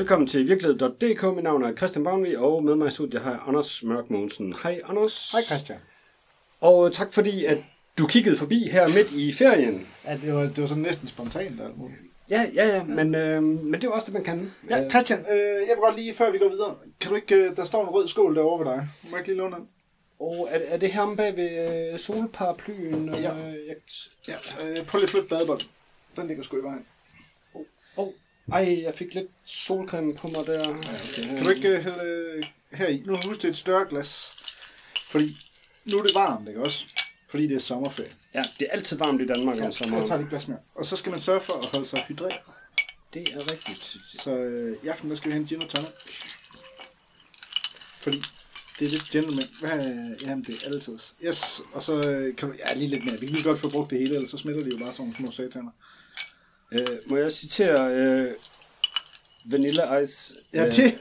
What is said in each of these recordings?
Velkommen til virkelighed.dk. Mit navn er Christian Bavnvig, og med mig i studiet har jeg Anders Mørk Mogensen. Hej Anders. Hej Christian. Og tak fordi, at du kiggede forbi her midt i ferien. Ja, det var sådan næsten spontant. Alt muligt. Ja, men det er jo også det, man kan. Ja, Christian, jeg vil godt lige, før vi går videre, kan du ikke, der står en rød skål derovre ved dig. Må jeg ikke lige låne den? Og er det her bag ved solparaplyen? Ja. Prøv lige at flytte badebolden. Den ligger sgu i vejen. Ej, jeg fik lidt solcreme på mig der. Okay. Kan du ikke hælde her i? Nu husk det et større glas. Fordi nu er det varmt, ikke også? Fordi det er sommerferie. Ja, det er altid varmt i Danmark om sommeren. Jeg tager lige et glas mere. Og så skal man sørge for at holde sig hydreret. Det er rigtigt. Så i aften der skal vi have en gin og tonic. Fordi det er det gentleman. Jamen det er altid. Yes, og så kan du... Ja, lige lidt mere. Vi kan lige godt få brugt det hele, ellers så smelter det jo bare sådan små sataner. Må jeg citere Vanilla Ice? Ja, det.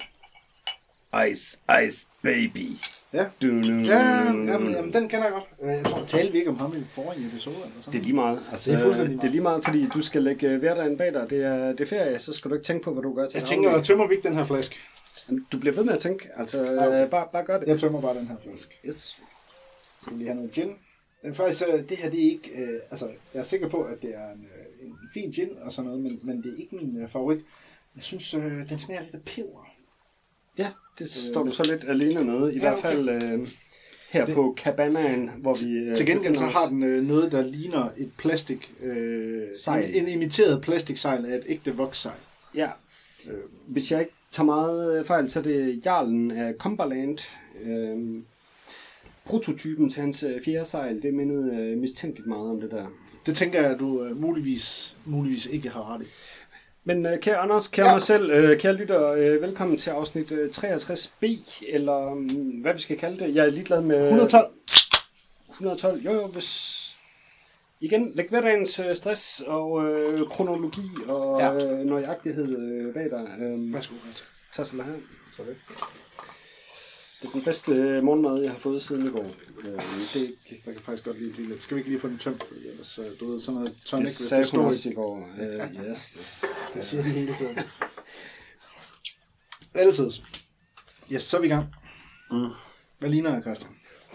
Ice baby. Ja. Jamen, den kender jeg godt. Jeg tror, talte vi ikke om ham i den forrige episode. Eller sådan. Det er lige meget. Altså, det er lige meget, fordi du skal lægge hverdagen bag dig. Det er ferie, så skal du ikke tænke på, hvad du gør til. Jeg tænker, at tømmer vi ikke den her flaske? Du bliver ved med at tænke. Altså, okay. bare gør det. Jeg tømmer bare den her flaske. Yes. Skal vi lige have noget gin? Faktisk, det her, det er ikke... altså, jeg er sikker på, at det er en fin gin og sådan noget, men det er ikke min favorit. Jeg synes, den smager lidt af peber. Ja, det står du så lidt alene med. I hvert fald her på Cabanaen, hvor vi... til gengæld så har den noget, der ligner et plastik... en imiteret plastiksejl af et ægte vokssejl. Ja. Hvis jeg ikke tager meget fejl, så er det Jarlen af Cumberland. Prototypen til hans fjerde sejl, det mindede mistænkeligt meget om det der. Det tænker jeg, at du muligvis ikke har ret i. Men kære Anders, kære mig selv, kære lytter, velkommen til afsnit 63B, eller hvad vi skal kalde det. Jeg er ligeglad med... 112, jo, hvis... Igen, læg hverdagens stress og kronologi og nøjagtighed bag dig. Værsgo, tag så her. Så det er den bedste morgenmad, jeg har fået siden i går. Det kan faktisk godt lige blive lidt. Skal vi ikke lige få den tømt? Fordi ellers, du ved, sådan noget tonic, det sagde hun også i går. Yes. Det siger det hele tiden. Altid. Yes, så er vi i gang. Hvad ligner jeg, Christian?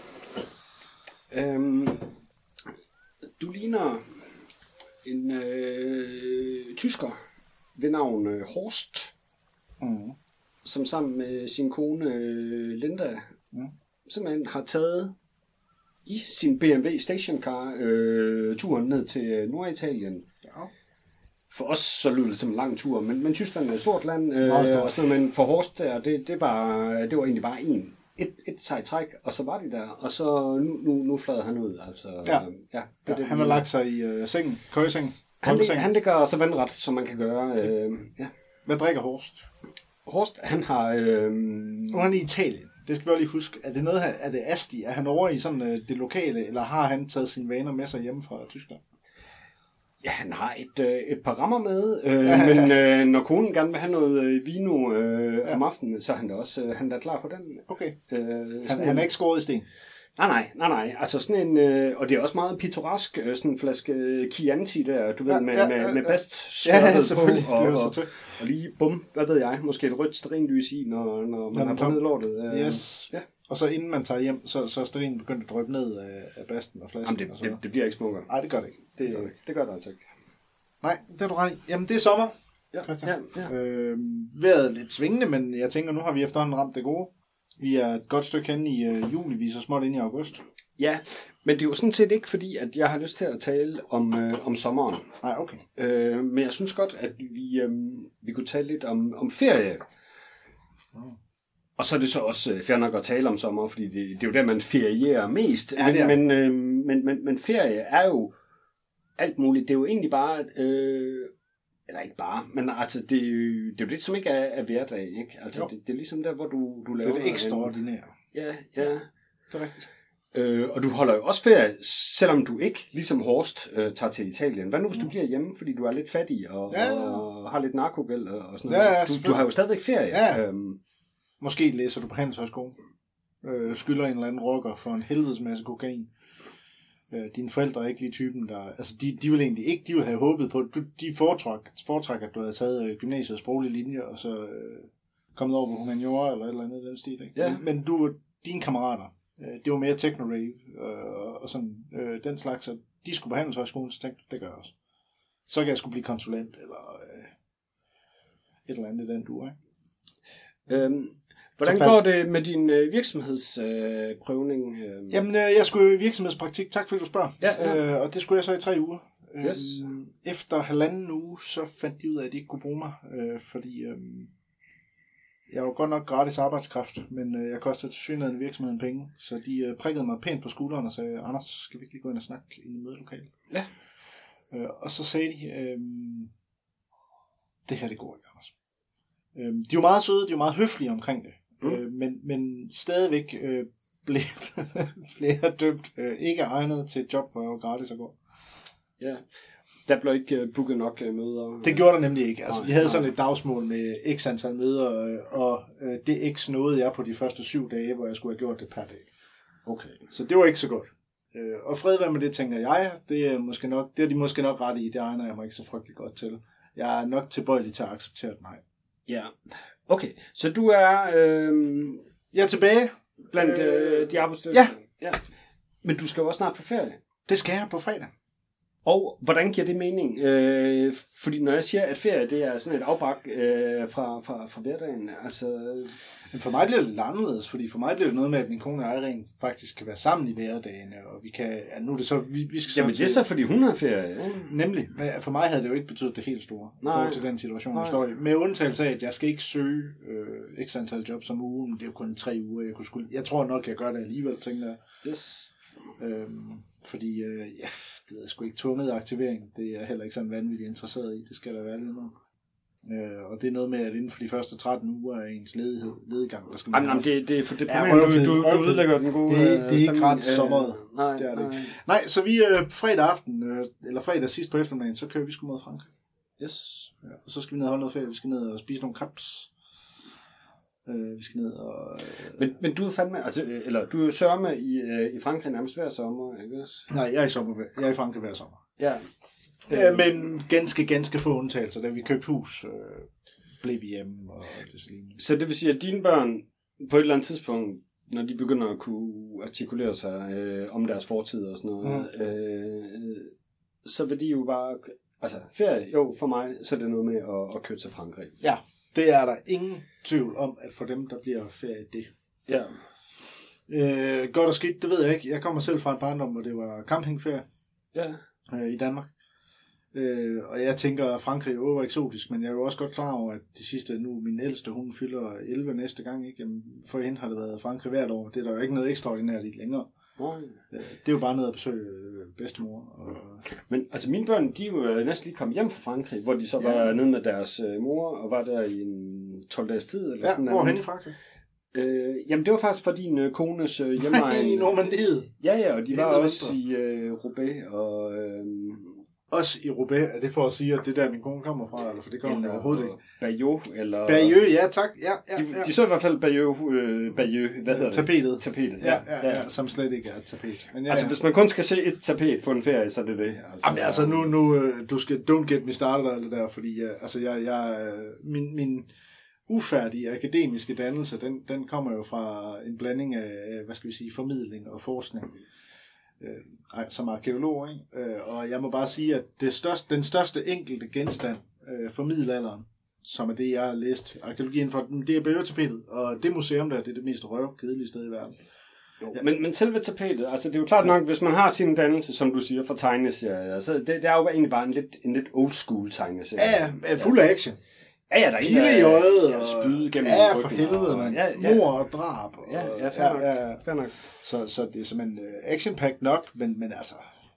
Du ligner en tysker ved navn Horst. Som sammen med sin kone Linda simpelthen har taget i sin BMW stationcar turen ned til Norditalien. Ja. For os så lyder det som en lang tur, men Tyskland er et stort land, og sådan noget, men for Horst der, det var egentlig bare et sejt træk, og så var de der, og så nu flader han ud. Altså, han har lagt sig i sengen, køjeseng. Han ligger så vandret, som man kan gøre. Hvad drikker Horst? Horst, han har... Nu er han i Italien. Det skal vi også lige huske. Er det noget her, er det Asti? Er han over i sådan det lokale, eller har han taget sine vaner med sig hjemme fra Tyskland? Ja, han har et par rammer med, men når konen gerne vil have noget vino om aftenen, så er han da også han er klar for den. Okay. Han er ikke skåret i sten? Nej. Altså sådan en, og det er også meget pittoresk, sådan en flaske Chianti der, du ved, med bast skørtet på, og lige bum, hvad ved jeg, måske et rødt stearinlys i, når man har fundet lortet. Yes. Ja. Og så inden man tager hjem, så er stearin begyndt at dryppe ned af basten og flasken. Jamen, det bliver ikke smukkere. Nej, det gør det ikke. Det gør det altså ikke. Nej, det er du ret i. Jamen, det er sommer. Ja. Vejret lidt svingende, men jeg tænker, nu har vi efterhånden ramt det gode. Vi er et godt stykke hen i juli, vi er så småt ind i august. Ja, men det er jo sådan set ikke fordi, at jeg har lyst til at tale om sommeren. Nej, okay. Men jeg synes godt, at vi kunne tale lidt om ferie. Og så er det så også fair nok at tale om sommer, fordi det er jo der, man ferierer mest. Ja, men ferie er jo alt muligt. Det er jo egentlig bare... eller ikke bare, men altså, det er jo det, som ikke er hverdag, ikke? Altså, det er ligesom der, hvor du laver... Det er det ekstraordinære. Ja. Det er rigtigt. Og du holder jo også ferie, selvom du ikke, ligesom Horst, tager til Italien. Hvad nu, hvis du bliver hjemme, fordi du er lidt fattig og har lidt narkogæld og sådan noget? Du har jo stadigvæk ferie. Ja. Måske læser du på handelshøjskole. Skylder en eller anden rocker for en helvedes masse kokain. Dine forældre er ikke lige typen, der... Altså, de vil egentlig ikke... De vil have håbet på... De foretrækker, at du havde taget gymnasiets sproglige linje, og så kommet over på humaniora, eller et eller andet i den stil, ikke? Ja. Men dine kammerater, det var mere techno-rave, og sådan den slags, og de skulle på handelshøjskolen, så tænkte det gør jeg også. Så kan jeg skulle blive konsulent, eller et eller andet i den duer, ikke? Hvordan går det med din virksomhedsprøvning? Jamen, jeg skulle i virksomhedspraktik. Tak fordi du spørger. Ja. Og det skulle jeg så i 3 uger. Yes. Efter 1,5 uge, så fandt de ud af, at de ikke kunne bruge mig. Fordi jeg var godt nok gratis arbejdskraft, men jeg kostede til synligheden virksomheden penge. Så de prikkede mig pænt på skulderen og sagde, Anders, skal vi ikke lige gå ind og snakke i mødelokalet? Ja. Og så sagde de, det her det går ikke, Anders. De var meget søde, de var meget høflige omkring det. Men stadigvæk blev flere dømt ikke egnet til et job, hvor jeg var gratis at gå. Ja, der blev ikke booket nok møder. Det gjorde der nemlig ikke. Altså, de havde sådan et dagsmål med x antal møder, og det x nåede jeg på de første 7 dage, hvor jeg skulle have gjort det per dag. Okay. Så det var ikke så godt. Og fred være med det, tænker jeg. Det er de måske nok ret i. Det egner jeg mig ikke så frygtelig godt til. Jeg er nok tilbøjelig til at acceptere et nej. Ja. Okay, så du er... Jeg er tilbage. Blandt de arbejdsløse? Ja. Men du skal jo også snart på ferie. Det skal jeg på fredag. Og hvordan giver det mening? Fordi når jeg siger, at ferie det er sådan et afbræk fra hverdagen, altså... Men for mig bliver det lidt anderledes, fordi for mig bliver det noget med, at min kone og jeg rent faktisk kan være sammen i hverdagene, og vi kan... Ja, nu er det så... Vi skal Jamen det er så, fordi hun har ferie. Ja. Nemlig. Men for mig havde det jo ikke betydet det helt store, i forhold til den situation, jeg står i. Med undtagelse af, at jeg skal ikke søge x antal jobs om ugen, det er jo kun 3 uger. Jeg tror nok, jeg gør det alligevel, tænker jeg. Yes. Fordi det er sgu ikke tvunget aktivering. Det er heller ikke sådan vanvittigt interesseret i. Det skal der være lidt noget. Og det er noget med, at inden for de første 13 uger af ens lediggang, der skal man... Jamen, det er for det ja, du udlægger den gode... Det er ikke ret sommeret. Nej, det er det ikke. Nej, så vi fredag aften, eller fredag sidst på eftermiddagen, så kører vi sgu mod Frankrig. Yes. Ja, og så skal vi ned og holde noget ferie. Vi skal ned og spise nogle crepes. Vi skal ned og... Men du er fandme... Altså, eller du er jo sørme i Frankrig nærmest hver sommer, ikke også? Nej, jeg er i Frankrig hver sommer. Ja. Men ganske få undtagelser. Da vi købte hus, blev vi hjemme og det lignende. Så det vil sige, at dine børn på et eller andet tidspunkt, når de begynder at kunne artikulere sig om deres fortid og sådan noget, så vil de jo bare... Altså, ferie, jo, for mig, så er det noget med at køre til Frankrig. Ja, det er der ingen tvivl om, at for dem, der bliver ferie det. Ja. Godt og skidt, det ved jeg ikke. Jeg kommer selv fra en barndom, hvor det var campingferie i Danmark. Og jeg tænker, at Frankrig er over eksotisk, men jeg er jo også godt klar over, at de sidste, nu min ældste, hun fylder 11 næste gang, ikke? Jamen, for hende har det været Frankrig hvert år. Det er der jo ikke noget ekstraordinært i længere. Det er jo bare ned at besøge bedstemor. Men altså mine børn, de er jo næsten lige kommet hjem fra Frankrig, hvor de så var nede med deres mor, og var der i en 12 dages tid. Eller sådan hvorhen i Frankrig? Jamen det var faktisk for din kones hjemmeegn. I Normandiet? Ja, og de var også i Roubaix og... Også i Roubaix, er det for at sige, at det der min kone kommer fra, eller for det kommer overhovedet ikke? Bayeux, eller... Bayeux, ja tak. Ja. De så i hvert fald Bayeux, hvad hedder det? Tapetet. Ja, som slet ikke er et tapet. Men altså hvis man kun skal se et tapet på en ferie, så er det det. Altså nu du skal don't get me started eller der, fordi min ufærdige akademiske dannelse, den kommer jo fra en blanding af, hvad skal vi sige, formidling og forskning. Som arkeolog, ikke? Og jeg må bare sige, at den største enkelte genstand for middelalderen, som er det, jeg har læst arkeologien for, det er Bayeux-tapetet, og det museum der, det er det mest røvkedelige sted i verden. Men selve tapetet, altså det er jo klart nok, hvis man har sin dannelse, som du siger, for tegneserier, så det er jo egentlig bare en lidt old school tegneserie. Ja, fuld af action. Ja, der er pile i øjet og spyd gennem ryggen. For helvede, mand. Mord og drab. Fair nok. Så det er simpelthen action-packed nok, men altså...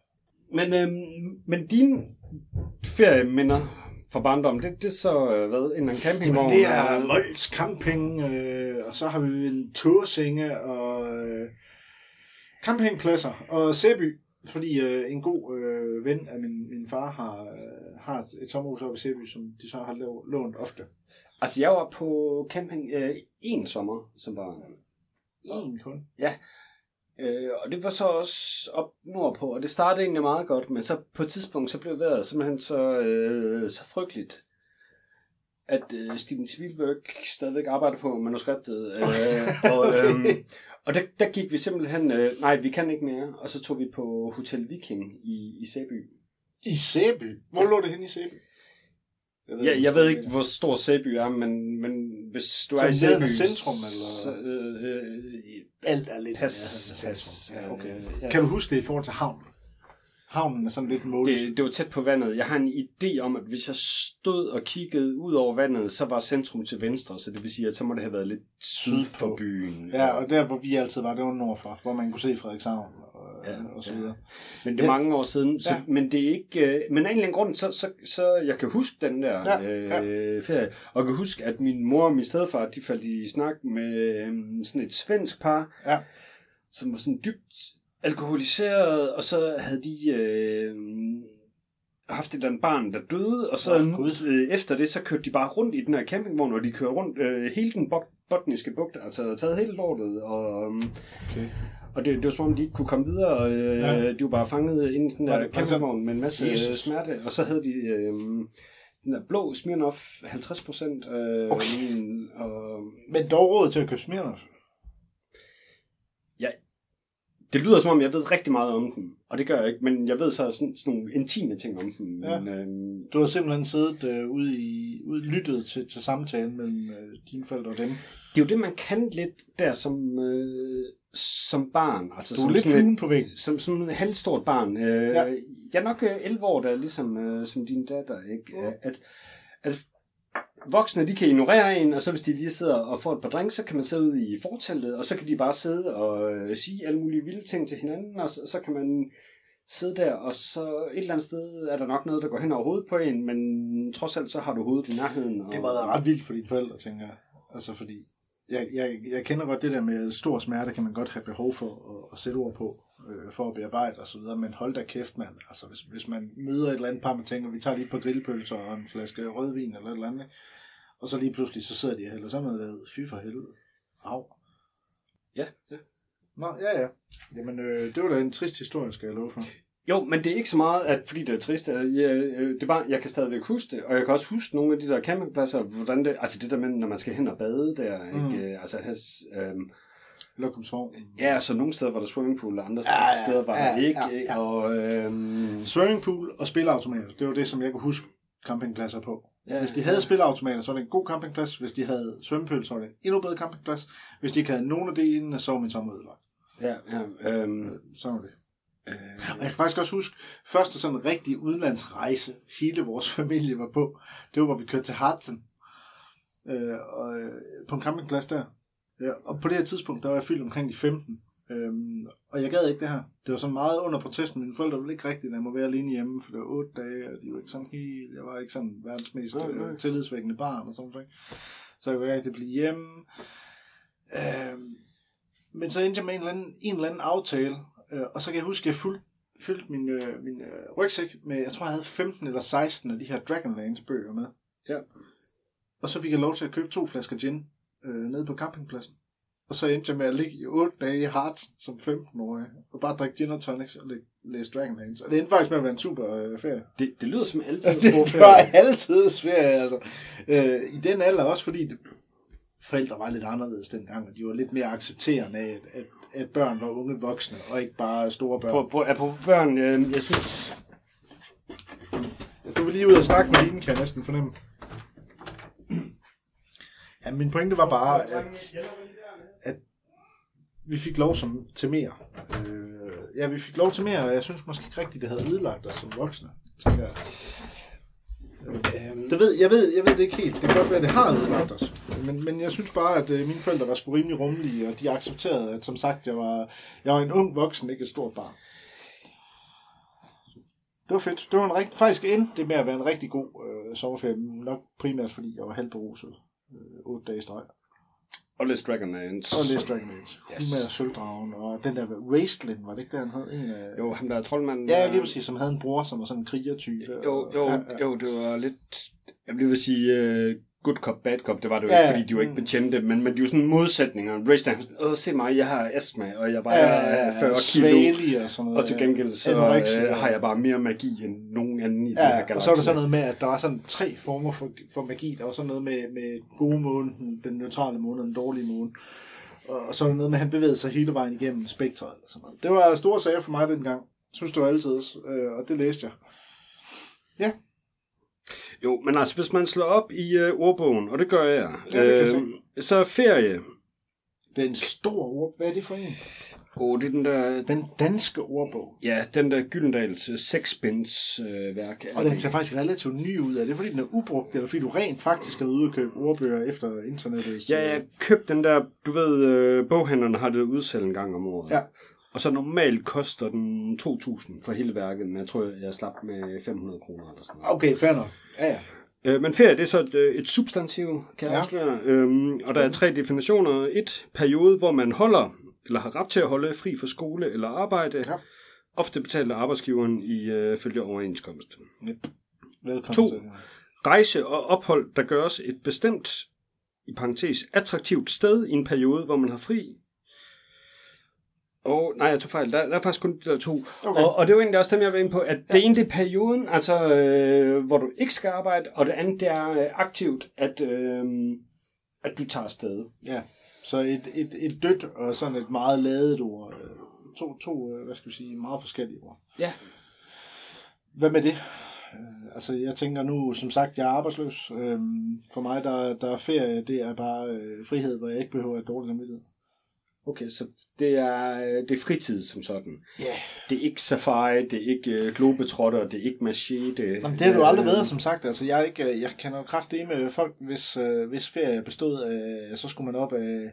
Men dine ferieminder fra barndom, det er så, en campingvogn? Det er Møls camping, og så har vi en togsenge og campingpladser og Sæby. Fordi en god ven af min far har et sommerhus oppe i Sæby, som de så har lånt ofte. Altså jeg var på camping en sommer, som var... En kun? Ja. Og det var så også op nordpå, og det startede egentlig meget godt, men så på et tidspunkt, så blev vejret simpelthen så frygteligt, at Steven Spielberg stadigvæk arbejder på manuskriptet. Og der gik vi simpelthen, nej, vi kan ikke mere, og så tog vi på Hotel Viking i Sæby. I Sæby? Hvor lå det hen i Sæby? Jeg ved ikke, hvor stor Sæby er, men hvis du er i Sæby... centrum, eller? Alt er lidt pas. Okay. Kan du huske det i forhold til havnen? Havnen er sådan lidt målet. Det var tæt på vandet. Jeg har en idé om, at hvis jeg stod og kiggede ud over vandet, så var centrum til venstre, så det vil sige, at så må det have været lidt syd for byen. Ja, og der, hvor vi altid var, det var nordfra, hvor man kunne se Frederikshavn og så videre. Men det er mange år siden, så, men det er ikke... Men af en eller anden grund, så jeg kan huske den der ferie, og kan huske, at min mor og min stedfar, de faldt i snak med sådan et svensk par, som var sådan dybt alkoholiseret, og så havde de haft et eller andet barn, der døde, og så efter det, så kørte de bare rundt i den her campingvogn, og de kører rundt hele den botniske bugt, altså taget hele lortet, og det var som om, de ikke kunne komme videre, og de var bare fanget inde i den der campingvogn med en masse smerte, og så havde de den der blå Smirnoff 50%. Men dog råd til at købe Smirnoff? Ja. Det lyder som om, jeg ved rigtig meget om dem, og det gør jeg ikke, men jeg ved så sådan nogle intime ting om dem. Ja. Men, du har simpelthen siddet lyttet til samtalen mellem dine forældre og dem. Det er jo det, man kan lidt der som barn. Altså, du er lidt fluen på væggen. Som en halvstort barn. Jeg er nok 11 år, der er ligesom som din datter, ikke? At voksne, de kan ignorere en, og så hvis de lige sidder og får et par drinks, så kan man sidde ude i forteltet, og så kan de bare sidde og sige alle mulige vilde ting til hinanden, og så kan man sidde der, og så et eller andet sted er der nok noget, der går hen over hovedet på en, men trods alt så har du hovedet i nærheden. Og... Det må være ret vildt for dine forældre, tænker jeg. Altså fordi, jeg kender godt det der med stor smerte, kan man godt have behov for at sætte ord på, for at bearbejde og så videre, men hold da kæft, mand. Altså hvis man møder et eller andet par, man tænker, vi tager lige et par grillpølser og en flaske rødvin eller et eller andet, og så lige pludselig, så sidder de og hælder sådan noget der ud. Fy for helvede. Au. Ja. Nå, ja. Jamen, det var da en trist historie, skal jeg love for. Jo, men det er ikke så meget, at fordi det er trist. Det er bare, jeg kan stadigvæk huske det, og jeg kan også huske nogle af de der campingpladser, hvordan det, altså det der med, når man skal hen og bade der, ikke? Altså Lokumsvogn. Ja, så nogle steder var der swimmingpool, og andre steder var der ikke. Ja. Og, swimmingpool og spilleautomater, det var det, som jeg kunne huske campingpladser på. Ja, hvis de havde spilleautomater, så var det en god campingplads. Hvis de havde svømmepøl, så var det en endnu bedre campingplads. Hvis de ikke havde nogen af det inden, så var min sommer ødelagt. Sådan var det. Og jeg kan faktisk også huske, første sådan rigtig udenlandsrejse, hele vores familie var på, det var, hvor vi kørte til Harzen, på en campingplads der. Og på det her tidspunkt, der var jeg fyldt omkring de 15. Og jeg gad ikke det her. Det var sådan meget under protesten. Mine forældre ville ikke rigtigt, at jeg må være alene hjemme, for det var 8 dage, og de var ikke sådan helt, jeg var ikke sådan verdens mest tillidsvækkende barn og sådan noget. Så jeg ville rigtig blive hjemme. Men så endte jeg med en eller anden aftale, og så kan jeg huske, at jeg fyldte min rygsæk med, jeg tror jeg havde 15 eller 16 af de her Dragonlance bøger med. Ja. Og så fik jeg lov til at købe 2 flasker gin nede på campingpladsen. Og så endte jeg med at ligge i 8 dage i Harzen som 15-årig, og bare drikke gin og tonics og læse Dragonlance. Og det endte faktisk med at være en super ferie. Det lyder som altid det var altid ferie, altså. I den alder også, fordi forældre var lidt anderledes dengang, og de var lidt mere accepterende af, at børn var unge voksne, og ikke bare store børn. På børn, jeg synes... Du vil lige ud og snakke med hende, kan jeg næsten fornemme. Ja, min pointe var bare, at vi fik lov til mere. Vi fik lov til mere, og jeg synes måske ikke rigtigt, det havde ødelagt os som voksne. Jeg ved det ikke helt. Det kan godt være, at det har ødelagt os. Men jeg synes bare, at mine forældre var sgu rimelig rummelige, og de accepterede, at som sagt, jeg var en ung voksen, ikke et stort barn. Det var fedt. Det var faktisk endte det med at være en rigtig god sommerferie. Nok primært, fordi jeg var halvberuset 8 dage i streg. Og læste Dragonlance. Yes. Med Sølvdragen, og den der Wasteland, var det ikke der, han hed? Jo, han der troldmanden. Ja, lige præcis, som havde en bror, som var sådan en krigertype. Jo, det var lidt... Jeg vil sige, good cop, bad cop, det var det jo ikke, fordi de var ikke betjente, men de er jo sådan modsætninger. Racetime var sådan, se mig, jeg har astma, og jeg vejer 40 kilo, og sådan noget. Og til gengæld så har jeg bare mere magi end nogen anden i den her galakse. Og så er der sådan noget med, at der var sådan 3 former for magi. Der var sådan noget med gode måne, den neutrale måne og den dårlige måne. Og så er der noget med, at han bevægede sig hele vejen igennem spektret. Eller sådan noget. Det var store sager for mig dengang. Synes du altid, og det læste jeg. Ja. Jo, men altså, hvis man slår op i ordbogen, og det gør jeg, så er ferie. Det er en stor ord. Hvad er det for en? Det er den der... Den danske ordbog. Ja, den der Gyldendals 6-binds værk. Og den ser faktisk relativt ny ud. Er det fordi, den er ubrugt, eller fordi du rent faktisk er ude og købe ordbøger efter internettet? Ja, jeg købte den der, du ved, boghandlerne har det udsalg en gang om året. Ja. Og så normalt koster den 2.000 for hele værket, men jeg tror, jeg slap med 500 kroner eller sådan noget. Okay, fair nok. Ja. Men ferie, det er så et substantiv, kan jeg afsløre. Og der er 3 definitioner. 1, periode, hvor man holder, eller har ret til at holde fri for skole eller arbejde. Ja. Ofte betaler arbejdsgiveren ifølge overenskomst. Yep. Velkommen 2, til. rejse og ophold, der gøres et bestemt, i parentes, attraktivt sted i en periode, hvor man har fri. Nej, jeg tog fejl. Der er faktisk kun de der 2. Okay. Og det er jo egentlig også dem, jeg var inde på, at det ene det er perioden, altså hvor du ikke skal arbejde, og det andet det er aktivt, at du tager afsted. Ja, så et dødt og sådan et meget ladet ord. To hvad skal vi sige, meget forskellige ord. Ja. Hvad med det? Altså, jeg tænker nu, som sagt, jeg er arbejdsløs. For mig, der er ferie, det er bare frihed, hvor jeg ikke behøver et dårligt samvittighed. Okay, så det er fritid som sådan. Yeah. Det er ikke safari, det er ikke globetrotter, det er ikke machete. Det har du aldrig været, som sagt. Altså, jeg kender kraftigt med folk, hvis ferie bestod af, så skulle man op af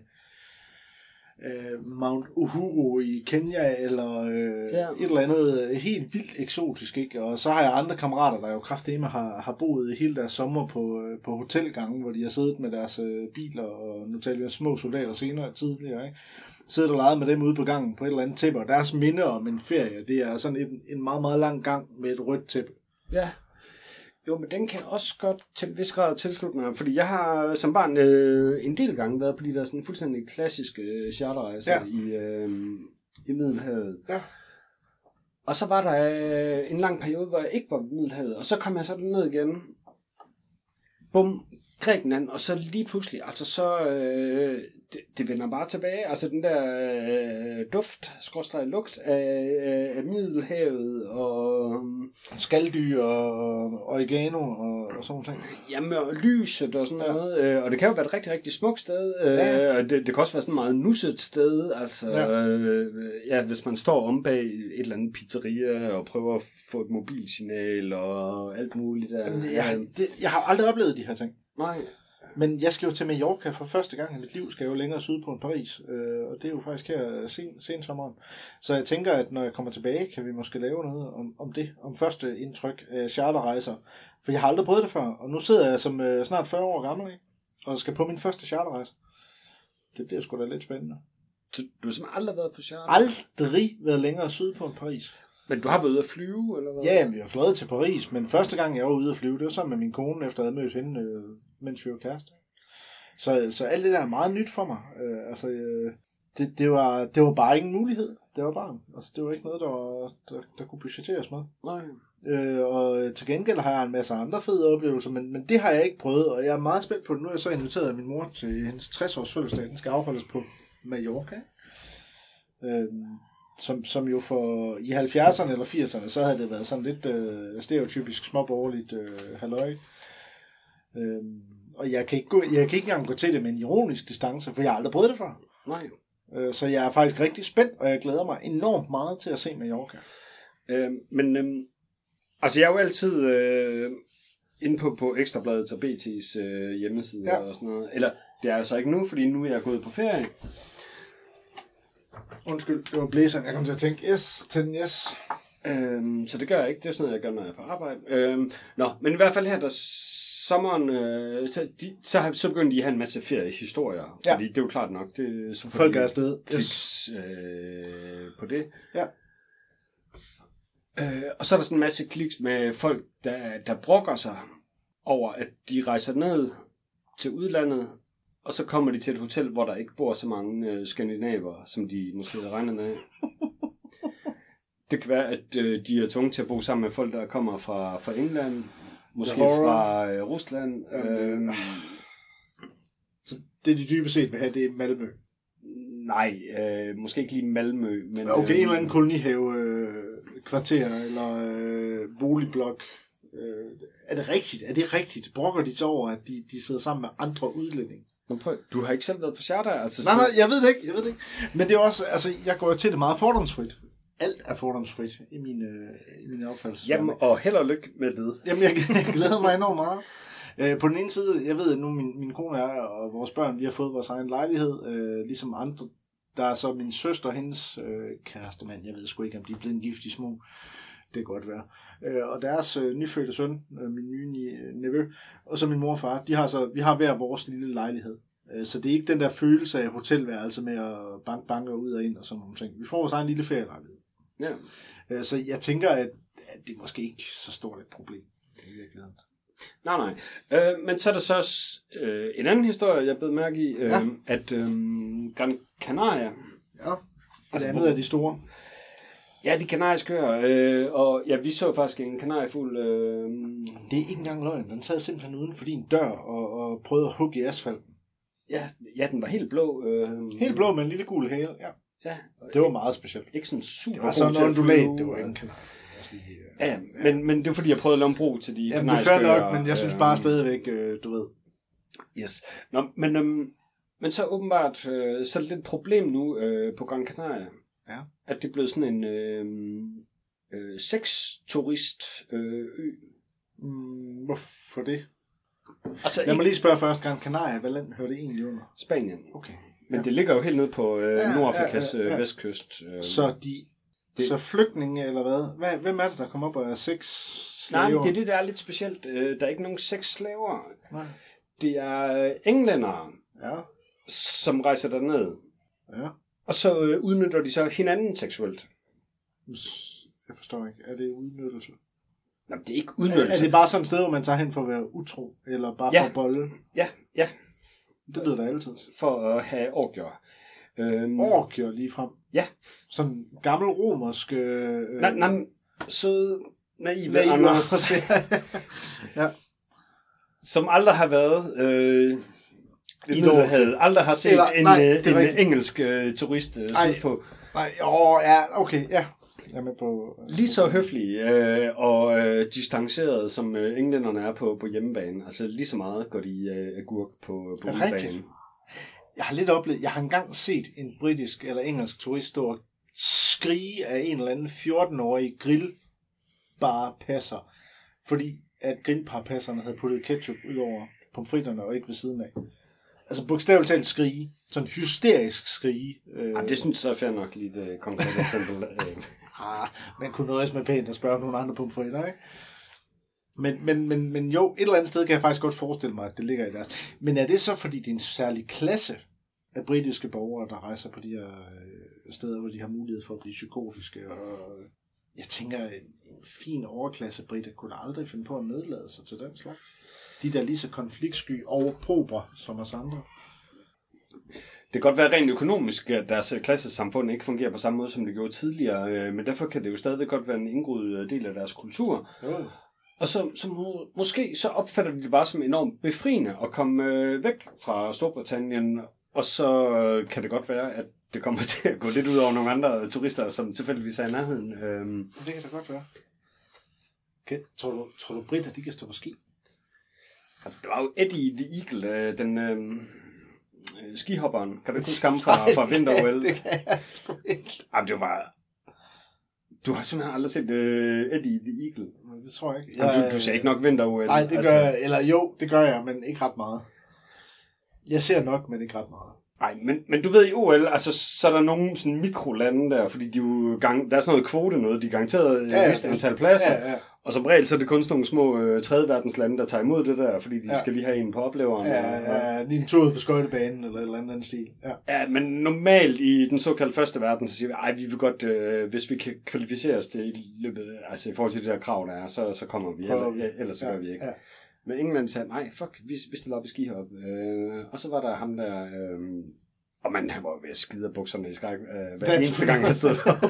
Mount Uhuru i Kenya, eller et eller andet helt vildt eksotisk, ikke? Og så har jeg andre kammerater, der jo kraftigt har boet hele deres sommer på hotelgangen, hvor de har siddet med deres biler, og nu taler vi små soldater senere tidligere, ikke? Siddet og leget med dem ude på gangen på et eller andet tæppe, og deres minde om en ferie, det er sådan en meget, meget lang gang med et rødt tæppe. Ja. Jo, men den kan også godt til en vis grad tilslutte mig, fordi jeg har som barn en del gange været på de der sådan fuldstændig klassiske charterrejser i Middelhavet. Ja. Og så var der en lang periode, hvor jeg ikke var ved Middelhavet, og så kom jeg så ned igen. Bum, Grækenland, og så lige pludselig, altså så, det vender bare tilbage, altså den der duft, lugt af Middelhavet, og skaldyr og oregano og sådan noget. Jamen, og lyset og sådan noget, og det kan jo være et rigtig, rigtig smukt sted, det kan også være sådan et meget nusset sted, altså, hvis man står om bag et eller andet pizzeria og prøver at få et mobilsignal og alt muligt der. Jeg har aldrig oplevet de her ting. Nej. Men jeg skal jo til Mallorca for første gang i mit liv, skal jeg jo længere sydpå end Paris, og det er jo faktisk her sensommeren. Så jeg tænker, at når jeg kommer tilbage, kan vi måske lave noget om det, om første indtryk af charterrejser. For jeg har aldrig prøvet det før, og nu sidder jeg som snart 40 år gammel, ikke? Og skal på min første charterrejse. Det bliver sgu da lidt spændende. Du har simpelthen aldrig været på charter? Aldrig været længere sydpå end Paris. Men du har været ude at flyve, eller hvad? Ja, vi har fløjet til Paris, men første gang jeg var ude at flyve, det var sammen med min kone, efter at have mødt hende, mens vi var kærester. Så alt det der er meget nyt for mig. Det var bare ingen mulighed. Det var bare, altså det var ikke noget, der kunne budgetteres med. Nej. Og til gengæld har jeg en masse andre fede oplevelser, men det har jeg ikke prøvet, og jeg er meget spændt på det. Nu er jeg så inviteret af min mor til hendes 60-års fødselsdag. Den skal afholdes på Mallorca. Som jo for i 70'erne eller 80'erne, så havde det været sådan lidt stereotypisk småborgerligt halløj. Og jeg kan ikke engang gå til det med en ironisk distance, for jeg har aldrig prøvet det før. Nej. Så jeg er faktisk rigtig spændt, og jeg glæder mig enormt meget til at se Mallorca. Altså jeg er jo altid inde på Ekstrabladet og BT's hjemmeside og sådan noget. Eller det er altså ikke nu, fordi nu er jeg gået på ferie. Undskyld, det var blæseren. Jeg kom til at tænke, yes. Så det gør jeg ikke. Det er sådan noget, jeg gør, når jeg er på arbejde. Men i hvert fald her, der sommeren, så begyndte de at have en masse feriehistorier. Ja. Fordi det er jo klart nok. Det er folk er afsted. Kliks på det. Ja. Og så er der sådan en masse kliks med folk, der brokker sig over, at de rejser ned til udlandet, og så kommer de til et hotel, hvor der ikke bor så mange skandinaver, som de måske havde regnet med. Det kan være, at de er tvunget til at bo sammen med folk, der kommer fra England, måske fra Rusland. Så det, de dybest set vil have, det er Malmø? Nej, måske ikke lige Malmø. Men, okay, en eller anden kolonihave, kvarter eller boligblok. Er det rigtigt? Brokker de så over, at de sidder sammen med andre udlændinge? Du har ikke selv været på charter? Altså, Nej, jeg ved det ikke. Men det er også, altså, jeg går jo til det meget fordomsfrit. Alt er fordomsfrit i min opfattelse. Jamen, og held og lykke med det. Jamen, jeg glæder mig enormt meget. På den ene side, jeg ved, at nu min kone og vores børn, vi har fået vores egen lejlighed, ligesom andre. Der er så min søster og hendes kærestemand. Jeg ved sgu ikke, om de er blevet gift i små. Det kan godt være. Og deres nyfødte søn, min nye nevø, og så min mor og far, vi har hver vores lille lejlighed. Så det er ikke den der følelse af hotelværelse med at banke ud og ind og sådan nogle ting. Vi får vores egen lille ferielejlighed. Ja. Så jeg tænker, at det er måske ikke så stort et problem i virkeligheden. Nej. Men så er der så en anden historie, jeg blev mærke i, at Gran Canaria... Ja, altså, andet af de store... Ja, de kanariske øer, og ja, vi så faktisk en kanariefugl. Det er ikke engang løgn. Den sad simpelthen uden for din dør og prøvede at hugge i asfalten. Ja, den var helt blå. Helt blå med en lille gul hale, ja. Det var meget specielt. Ikke sådan super. Det var sådan en undulat, det var ikke en kanariefugl. Ja, men det er fordi, jeg prøvede at lave en bro til de kanariske øer. Det er fair nok, men jeg synes bare stadigvæk, du ved. Yes. Nå, men så åbenbart, så er det lidt et problem nu på Gran Canaria. Ja. At det er blevet sådan en sex-turist-ø. Hvorfor det? Altså, lad mig lige spørge først, Gran Canaria, hvad land hører det egentlig under? Spanien. Okay. Men det ligger jo helt nede på Nordafrikas vestkyst. Så flygtninge, eller hvad? Hvem er det, der kommer op og er sex slaver? Nej, det der er lidt specielt. Der er ikke nogen sex-slaver. Nej. Det er englændere, som rejser derned. Ja. Og så udnytter de så hinanden seksuelt. Jeg forstår ikke. Er det udnyttelse? Nej, det er ikke udnyttelse. Er det bare sådan et sted, hvor man tager hen for at være utro? Eller bare for at bolle? Ja. Det lyder der altid. For at have orgier. Orgier lige frem? Ja. Sådan gammel romersk... Nej, søde, naive Anders. Ja. Som aldrig har været... aldrig har set en engelsk turist sidde på. Nej, okay, ja. Jeg er med på... Lige så høflige og distancerede, som englænderne er på hjemmebane. Altså lige så meget går de agurk på udebane. Jeg har lidt oplevet... Jeg har engang set en britisk eller engelsk turist stå og skrige af en eller anden 14-årig grillbarpasser, fordi at grillbarpasserne havde puttet ketchup ud over pomfritterne og ikke ved siden af. Altså bogstaveligt talt skrige. Sådan hysterisk skrige. Det synes jeg er fair nok lige et konkret eksempel. Man kunne nøjes med pænt at spørge nogle andre pomfritter, ikke? Men jo, et eller andet sted kan jeg faktisk godt forestille mig, at det ligger i deres. Men er det så, fordi det er en særlig klasse af britiske borgere, der rejser på de her steder, hvor de har mulighed for at blive psykotiske? Og jeg tænker, en fin overklasse britter kunne da aldrig finde på at nedlade sig til den slags. De der lige så konfliktsky og probre som os andre. Det kan godt være rent økonomisk, at deres klassesamfund ikke fungerer på samme måde, som det gjorde tidligere, men derfor kan det jo stadig godt være en indgroet del af deres kultur. Og så måske så opfatter de det bare som enormt befriende at komme væk fra Storbritannien, og så kan det godt være, at det kommer til at gå lidt ud over nogle andre turister, som tilfældigvis er i nærheden. Det kan da godt være. Okay. Tror du britter, de kan stå på ski? Altså, det var jo Eddie the Eagle, den skihopperen. Kan du ikke huske ham fra Winter-OL? Det kan jeg sgu ikke. Jamen, det var... Du har simpelthen aldrig set Eddie the Eagle. Det tror jeg ikke. Jamen, du ser ikke nok Winter-OL. Nej, det gør jeg. Eller jo, det gør jeg, men ikke ret meget. Jeg ser nok, men ikke ret meget. Nej, men du ved i OL, altså, så er der nogle sådan mikrolande der, fordi de jo der er sådan noget kvote noget, de er garanteret vist antal pladser, og som regel så er det kun sådan nogle små tredjeverdenslande, der tager imod det der, fordi de skal lige have en på opleveren. Ja, lige en tur på skøjtebanen eller et eller andet stil. Ja, men normalt i den såkaldte første verden, så siger vi vil godt, hvis vi kan kvalificere os til i løbet, altså i forhold til det der krav, der er, så kommer vi, ellers så gør vi ikke. Men England sagde, nej, fuck, vi stiller op i skihop. Og så var der ham der... og man, han var ved at skide af bukserne i skræk hver eneste gang, han stod op.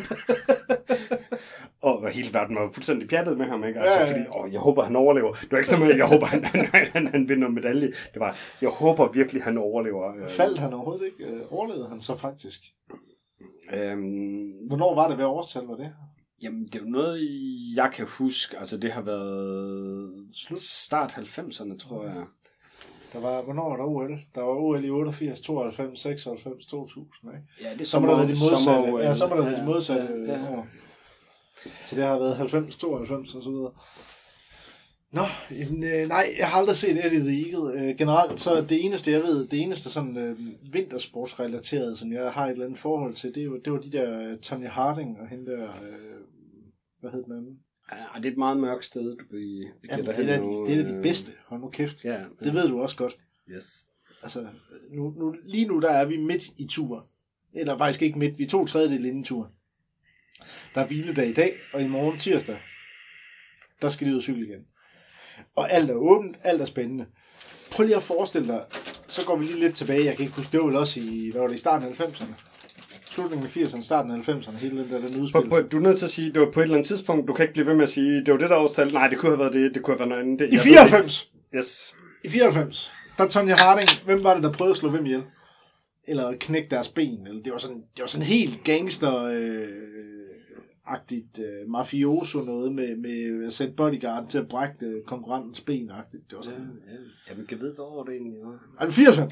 Og hele verden var fuldstændig pjattet med ham, ikke? Altså, fordi, jeg håber, han overlever. Det var ikke sådan noget, jeg håber, han vinder medalje. Det var, jeg håber virkelig, han overlever. Faldt han overhovedet ikke? Overlevede han så faktisk? Hvornår var det? Hvad årstal var det? Jamen, det er jo noget, jeg kan huske. Altså, det har været start 90'erne, tror jeg. Hvornår var der OL? Der var OL i 88, 92, 96, 2000, ikke? Ja, det er så må der være de modsatte. Ja, så må der være de modsatte år. Så det har været 90, 92 og så videre. Nå, nej, jeg har aldrig set Eddie the Eagle. Generelt, så det eneste, jeg ved, det eneste sådan vintersportsrelateret, som jeg har et eller andet forhold til, det var de der Tonya Harding og hende der, hvad hed den anden? Ja, det er et meget mørkt sted, du begiver dig hen. Det er de bedste, hold nu kæft. Ja. Det ved du også godt. Yes. Altså, lige nu der er vi midt i turen. Eller faktisk ikke midt, vi er 2/3 inde i turen. Der er hviledag i dag, og i morgen tirsdag, der skal de ud og cykle igen. Og alt er åbent, alt er spændende. Prøv lige at forestille dig, så går vi lige lidt tilbage, jeg kan ikke huske, det var vel også i, hvad var det, i starten af 90'erne? Slutningen af 80'erne, starten af 90'erne, hele den udspil. Du er nødt til at sige, det var på et eller andet tidspunkt, du kan ikke blive ved med at sige, det var det der årstal. Nej, det kunne have været det kunne have været noget andet. I 94! Yes. I 94, der Tonya Harding, hvem var det, der prøvede at slå hvem ihjel? Eller knække deres ben? Eller det var sådan helt gangster-agtigt mafioso noget med at sætte bodyguarden til at brække konkurrentens ben-agtigt. Det var sådan... Jamen, kan vide, hvad år det egentlig var? Altså 94!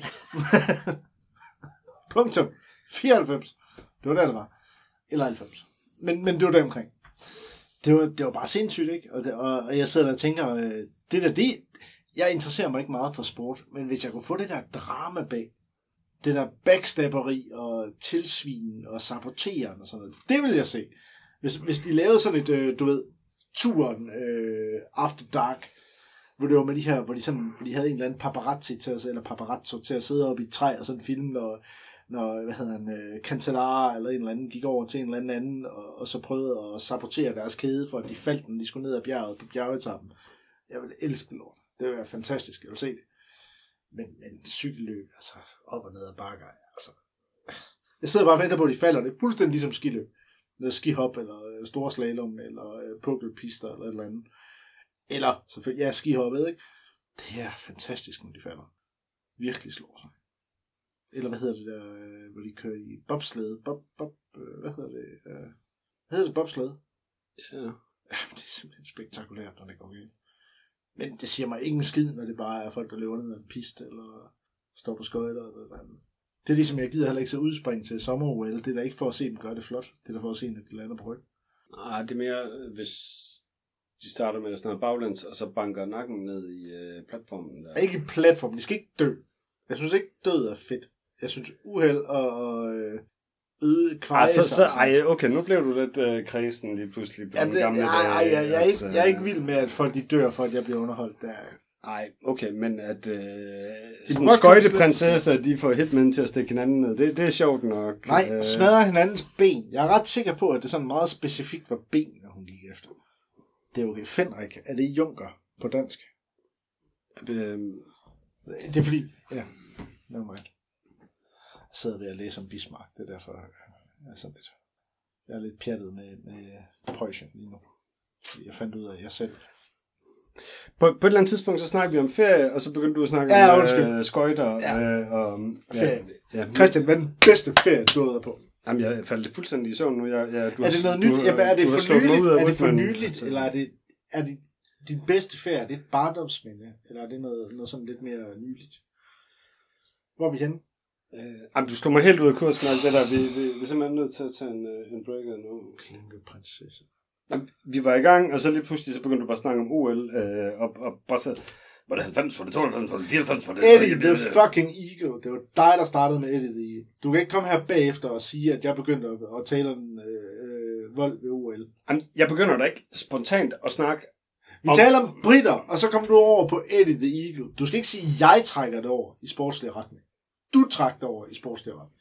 Punktum. 94. Det var der, det var. Eller 90. Men det var der omkring. Det var bare sindssygt, ikke? Og jeg sidder der og tænker, jeg interesserer mig ikke meget for sport, men hvis jeg kunne få det der drama bag, det der backstabberi og tilsvinen og saboteren og sådan noget, det vil jeg se. Hvis de lavede sådan et, du ved, turen After Dark, hvor det var med de her, hvor de havde en eller anden paparazzo til at sidde oppe i et træ og sådan film, når hvad hedder han, Cancellara eller en eller anden gik over til en eller anden og så prøvede at sabotere deres kæde, for at de faldt, når de skulle ned ad bjerget på bjergetappen. Jeg vil elske det lort. Det vil være fantastisk, jeg vil se det. Men cykelløb, altså op og ned ad bakker, altså. Jeg sidder bare og venter på, at de falder. Det er fuldstændig ligesom skiløb. Skihop, eller store slalom, eller pukkelpister, eller et eller andet. Eller, selvfølgelig, skihoppet, ikke? Det er fantastisk, når de falder. Virkelig slår sig. Eller hvad hedder det der, hvor de kører i bobslæde? Hvad hedder det? Hedder det bobslæde? Ja. Det er simpelthen spektakulært, når det går galt. Men det siger mig ingen skid, når det bare er folk, der løber ned ad en piste, eller står på skøjter, eller hvad andet. Det er ligesom, jeg gider heller ikke så udspring til sommer-OL. Det er da ikke for at se dem gøre det flot. Det er da for at se, når de lander på ryggen. Nej, det er mere, hvis de starter med sådan noget baglæns, og så banker nakken ned i platformen. Der. Ikke platformen. De skal ikke dø. Jeg synes ikke, død er fedt. Jeg synes uheld og øde kveje. Okay, nu blev du lidt kredsen lige pludselig på den gamle dag. Jeg er ikke vild med, at folk de dør, for at jeg bliver underholdt der. Nej, okay, men at de skøjteprinsesser, de får hitmen til at stikke hinanden ned, det er sjovt nok. Nej, smadrer hinandens ben. Jeg er ret sikker på, at det sådan meget specifikt var benene, hun gik efter. Det er okay. Fenrik, er det Junker på dansk? Det er fordi... Ja, nevermind. Jeg sidder ved at læse om Bismarck, det er derfor, jeg er lidt pjattet med Preussen lige nu. Jeg fandt ud af, at jeg selv... På et eller andet tidspunkt, så snakker vi om ferie, og så begyndte du at snakke om skøjter. Christian, hvad er den bedste ferie, du har været på? Jamen, jeg faldt fuldstændig i søvn nu. Er det noget nyt? Er det for nyligt? Eller er det din bedste ferie? Er det et barndomsminde? Eller er det noget sådan lidt mere nyligt? Hvor er vi henne? Jamen, du slår mig helt ud af kurs med alt det der. Vi er simpelthen nødt til at tage en breaker nu. Klinkeprinsesse. Jamen, vi var i gang, og så lige pludselig så begyndte du bare at snakke om OL, og bare så... Var det 90, var det 92, var det 94, var det... Eddie the fucking Eagle. Det var dig, der startede med Eddie the Eagle. Du kan ikke komme her bagefter og sige, at jeg begyndte at tale om vold ved OL. Jeg begynder da ikke spontant at snakke... Vi taler om britter, og så kommer du over på Eddie the Eagle. Du skal ikke sige, at jeg trækker det over i sportslig retning. Du trækker det over i sportslig retning.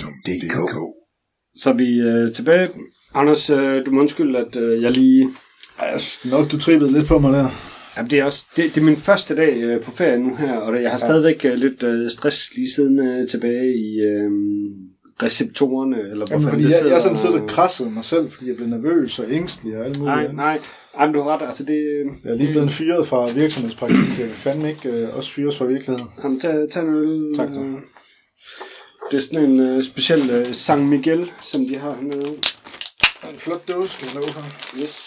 Virkelighed.dk. Så vi tilbage. Anders, du må undskylde, at jeg lige Jeg synes nok, du trippede lidt på mig der. Jamen, det er min første dag på ferie nu her, og jeg har stadigvæk lidt stress lige siden tilbage i receptorerne. Eller jamen, fordi jeg sådan sidder og krassede mig selv, fordi jeg blev nervøs og ængstelig og alt muligt. Nej. Jamen, du har ret. Altså, jeg er lige blevet fyret fra virksomhedspraktik. Jeg kan fandme ikke også fyres fra virkeligheden. Jamen, tag en øl. Tak. Det er sådan en speciel San Miguel, som de har hernede. En flot dåse, skal jeg love for. Yes.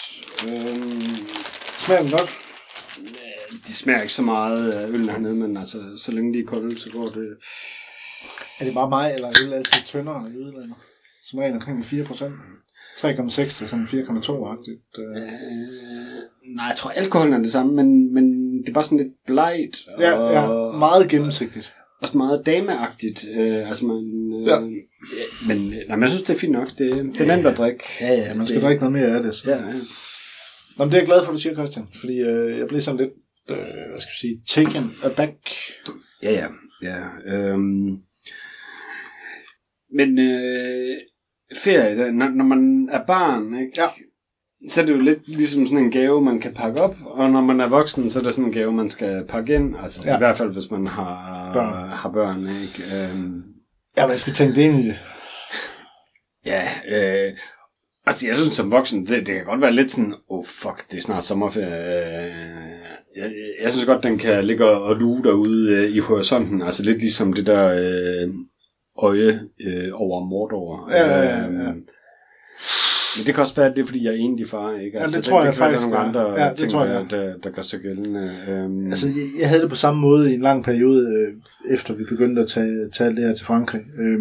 Smager den godt? De smager ikke så meget af øllen hernede, men altså, så længe de er kolde, så går det... Er det bare mig, eller er øl altid tyndere i udlandet? Som regel omkring 4%. 3,6 til sådan 4,2-agtigt. Nej, jeg tror alkoholen er det samme, men det er bare sådan lidt blegt. Ja, meget gennemsigtigt. Og sådan meget dameagtigt. Men jeg synes, det er fint nok. Det er nemt at drikke. Ja, man skal drikke noget mere af det. Så. Ja. Nå, men det er jeg glad for, du siger, Christian. Fordi jeg blev sådan lidt, hvad skal jeg sige, taken aback. Ja. Men ferie, når man er barn, ikke? Ja. Så er det jo lidt ligesom sådan en gave, man kan pakke op, og når man er voksen, så er det sådan en gave, man skal pakke ind. Altså i hvert fald, hvis man har børn, ikke? Ja, man skal tænke det ind i det. Ja, altså jeg synes som voksen, det kan godt være lidt sådan, fuck, det er snart sommerferie. Jeg synes godt, den kan ligge og luge derude i horisonten, altså lidt ligesom det der øje over Mordor. Ja. Men det kan også være, at det er, fordi jeg er enlig far, ikke? Altså, ja, det tror jeg faktisk, der er nogle andre ting, tror jeg. Der gør sig gældende. Altså, jeg havde det på samme måde i en lang periode, efter vi begyndte at tage det her til Frankrig.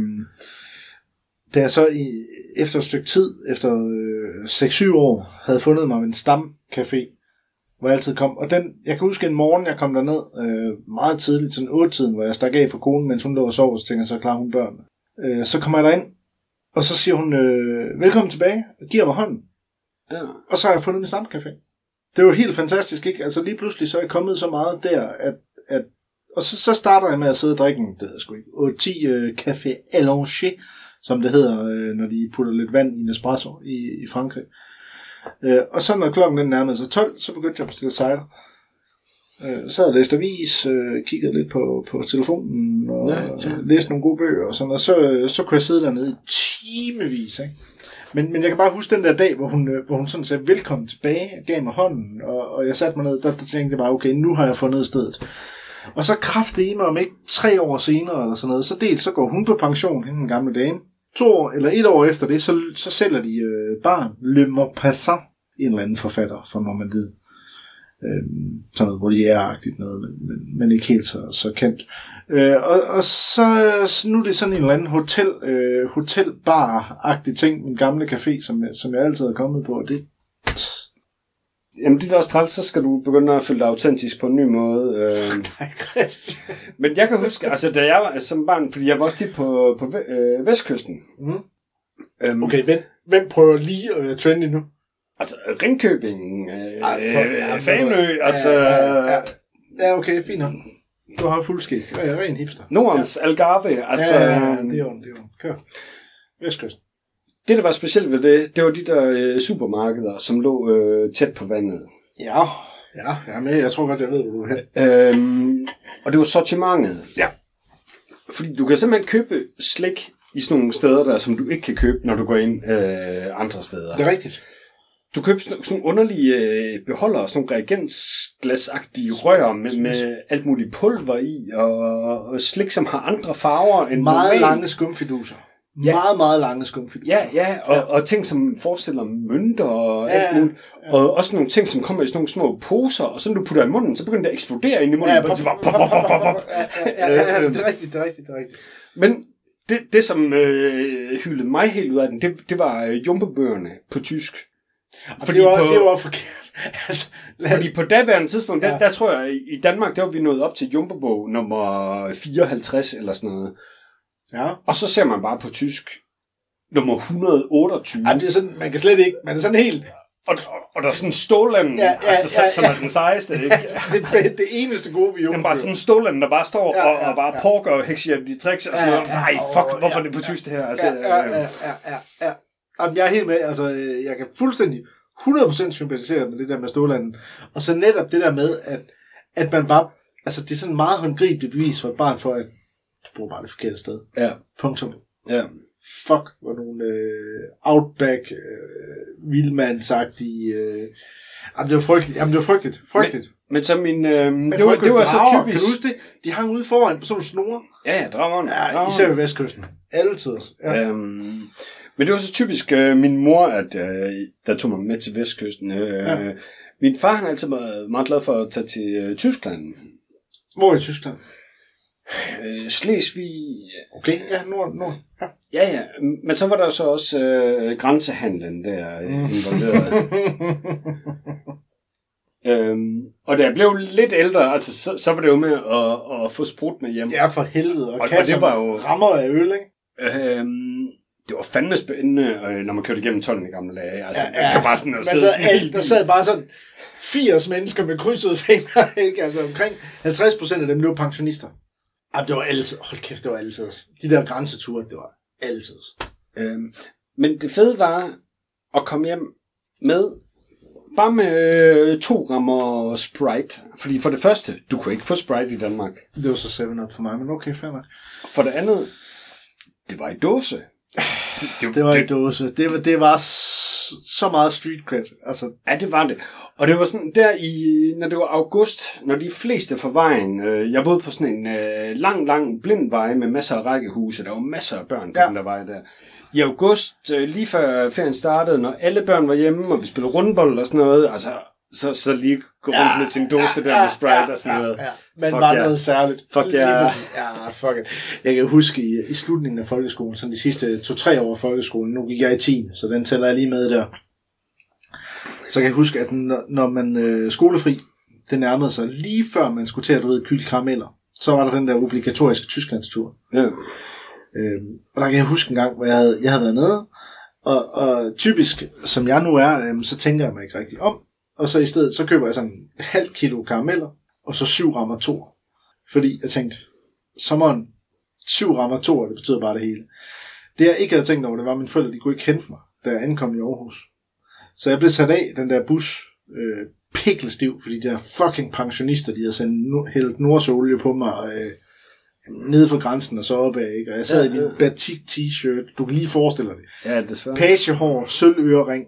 Da jeg så efter et stykke tid, efter 6-7 år, havde fundet mig en stamcafé, hvor jeg altid kom. Og jeg kan huske en morgen, jeg kom derned meget tidligt, sådan 8-tiden, hvor jeg stak af for konen, mens hun lå og sov, så tænkte jeg, så klarer hun børn. Så kommer jeg derind, og så siger hun, velkommen tilbage, og giver mig hånden. Ja. Og så har jeg fundet min stamcafé. Det var helt fantastisk, ikke? Altså lige pludselig, så er jeg kommet så meget der, at og så starter jeg med at sidde og drikke det er sgu ikke, 10 café allongé, som det hedder, når de putter lidt vand i en espresso i Frankrig. Og så når klokken den nærmede sig 12, så begyndte jeg at bestille cider. Så havde jeg læst avis, kiggede lidt på telefonen, og læste nogle gode bøger, og sådan, og så kunne jeg sidde dernede i timevis, ikke? Men jeg kan bare huske den der dag, hvor hun sådan sagde, velkommen tilbage, og gav mig hånden, og jeg satte mig ned, der tænkte jeg bare, okay, nu har jeg fundet stedet. Og så kræftede I mig om ikke 3 år senere, eller sådan noget, så går hun på pension, hende den gamle dame. 2 år, eller 1 år efter det, så sælger de barn, Le Maupassant, en eller anden forfatter fra Normandiet. Sådan noget Molière-agtigt noget, men ikke helt så kendt. Og så nu er det sådan en eller anden hotelbar-agtig ting, min gamle café, som jeg altid har kommet på, og det... Jamen det er også træls, så skal du begynde at føle dig autentisk på en ny måde. Nej, Christian. Men jeg kan huske, altså da jeg var som barn, fordi jeg var også tit på Vestkysten. Okay, hvem prøver lige at være trendy nu? Altså Ringkøbing, Fanø, altså... Ja, okay, fint nok. Du har fuldskæg. Jeg er ren hipster. Nordens Algarve, altså... Ja, det er ondt. Kør. Vestkysten. Det, der var specielt ved det var de der supermarkeder, som lå tæt på vandet. Ja, jeg er med. Jeg tror godt, jeg ved, hvor du er hen. Og det var sortimentet. Ja. Fordi du kan simpelthen købe slik i sådan nogle steder der, som du ikke kan købe, når du går ind andre steder. Det er rigtigt. Du køber sådan nogle underlige beholdere, sådan nogle reagensglasagtige rør med alt muligt pulver i, og slik, som har andre farver end meget lange skumfiduser. Ja. Meget lange skumfiduser. Ja, og ting, som forestiller mønter og alt muligt. Ja. Og også nogle ting, som kommer i sådan nogle små poser, og så når du putter i munden, så begynder det at eksplodere ind i munden. Ja, det er rigtigt. Men det som hyldede mig helt ud af den, det var Jumbo-bøgerne på tysk. Fordi det var forkert. Altså, fordi på daværende tidspunkt, der tror jeg, i Danmark, der var vi nået op til Jumbo-bog nummer 54 eller sådan noget. Ja. Og så ser man bare på tysk nummer 128. Jamen, det er sådan, man kan slet ikke, man er sådan helt... Og der er sådan en stålanden, som er den sejeste, ikke? det eneste gode vi jo. Det er bare sådan en stålanden, der bare står og bare porker og hekser de tricks og sådan noget. Nej, fuck, hvorfor er det på tysk det her? Altså, Jamen, jeg er helt med, altså, jeg kan fuldstændig 100% sympatiseret med det der med Stålanden. Og så netop det der med, at man bare, altså det er sådan en meget håndgribeligt bevis for et barn for, at du bor bare det forkerte sted. Ja. Punktum. Ja. Fuck, hvor nogle outback, vildmandsagtige... Jamen, det var frygteligt. Jamen, det var frygteligt. Men så min... Men det var så typisk... Kan du huske det? De hang ude foran på sådan nogle snore. Ja, dragerne. Ja, især ved Vestkysten. Altid. Ja. Men det var så typisk min mor, at der tog mig med til Vestkysten. Min far, han er altid meget glad for at tage til Tyskland. Hvor i Tyskland? Slesvig. Okay, ja, nord. Ja. Ja, men så var der så også grænsehandlen der involveret. Og da jeg blev lidt ældre, altså, så var det jo med at få sprut med hjem. Ja, for helvede. Og det var jo rammer af øl, ikke? Det var fandme spændende, når man kørte igennem 12 i gamle dage. Altså, man kan bare sådan sidde sådan der sad bare sådan 80 mennesker med krydsede fingre, ikke? Altså omkring 50% af dem, det var pensionister. Jamen, det var altid. Hold kæft, det var altid. De der grænseture, det var altid. Men det fede var at komme hjem med bare med 2 rammer Sprite. Fordi for det første, du kunne ikke få Sprite i Danmark. Det var så 7-Up for mig, men okay, fair nok. For det andet, det var i dåse. Det var i dåse. Det var så meget street cred. Altså. Ja, det var det. Og det var sådan der når det var august, når de fleste fra vejen, jeg boede på sådan en lang blind vej med masser af rækkehuse, der var masser af børn på den der vej der. I august, lige før ferien startede, når alle børn var hjemme, og vi spillede rundbold og sådan noget, altså, så lige gå rundt med sin dåse der med Sprite og sådan noget. Ja. Men fuck var noget særligt. Fuck yeah. Ja, fuck it. Jeg kan huske i slutningen af folkeskolen, sådan de sidste 2-3 år af folkeskolen, nu gik jeg i 10, så den tæller jeg lige med der. Så kan jeg huske, at når man skolefri, det nærmede sig lige før man skulle til at kylde karameller, så var der den der obligatoriske Tysklandstur. Ja. Og der kan jeg huske en gang, hvor jeg havde været nede, og typisk, som jeg nu er, så tænker jeg mig ikke rigtig om, og så i stedet, så køber jeg sådan 0,5 kilo karameller, og så 7 rammer 2. Fordi jeg tænkte, sommeren 7 rammer 2, det betyder bare det hele. Det jeg ikke havde tænkt over, det var, at mine forældre, de kunne ikke hente mig, da jeg ankom i Aarhus. Så jeg blev sat af den der bus, pikkelstiv, fordi de der fucking pensionister, de havde sendt hældt Nordsøolie på mig, nede for grænsen og så opad, ikke? Og jeg sad i min batik t-shirt, du kan lige forestille dig det. Ja, desværre. Pagehår, sølvørering,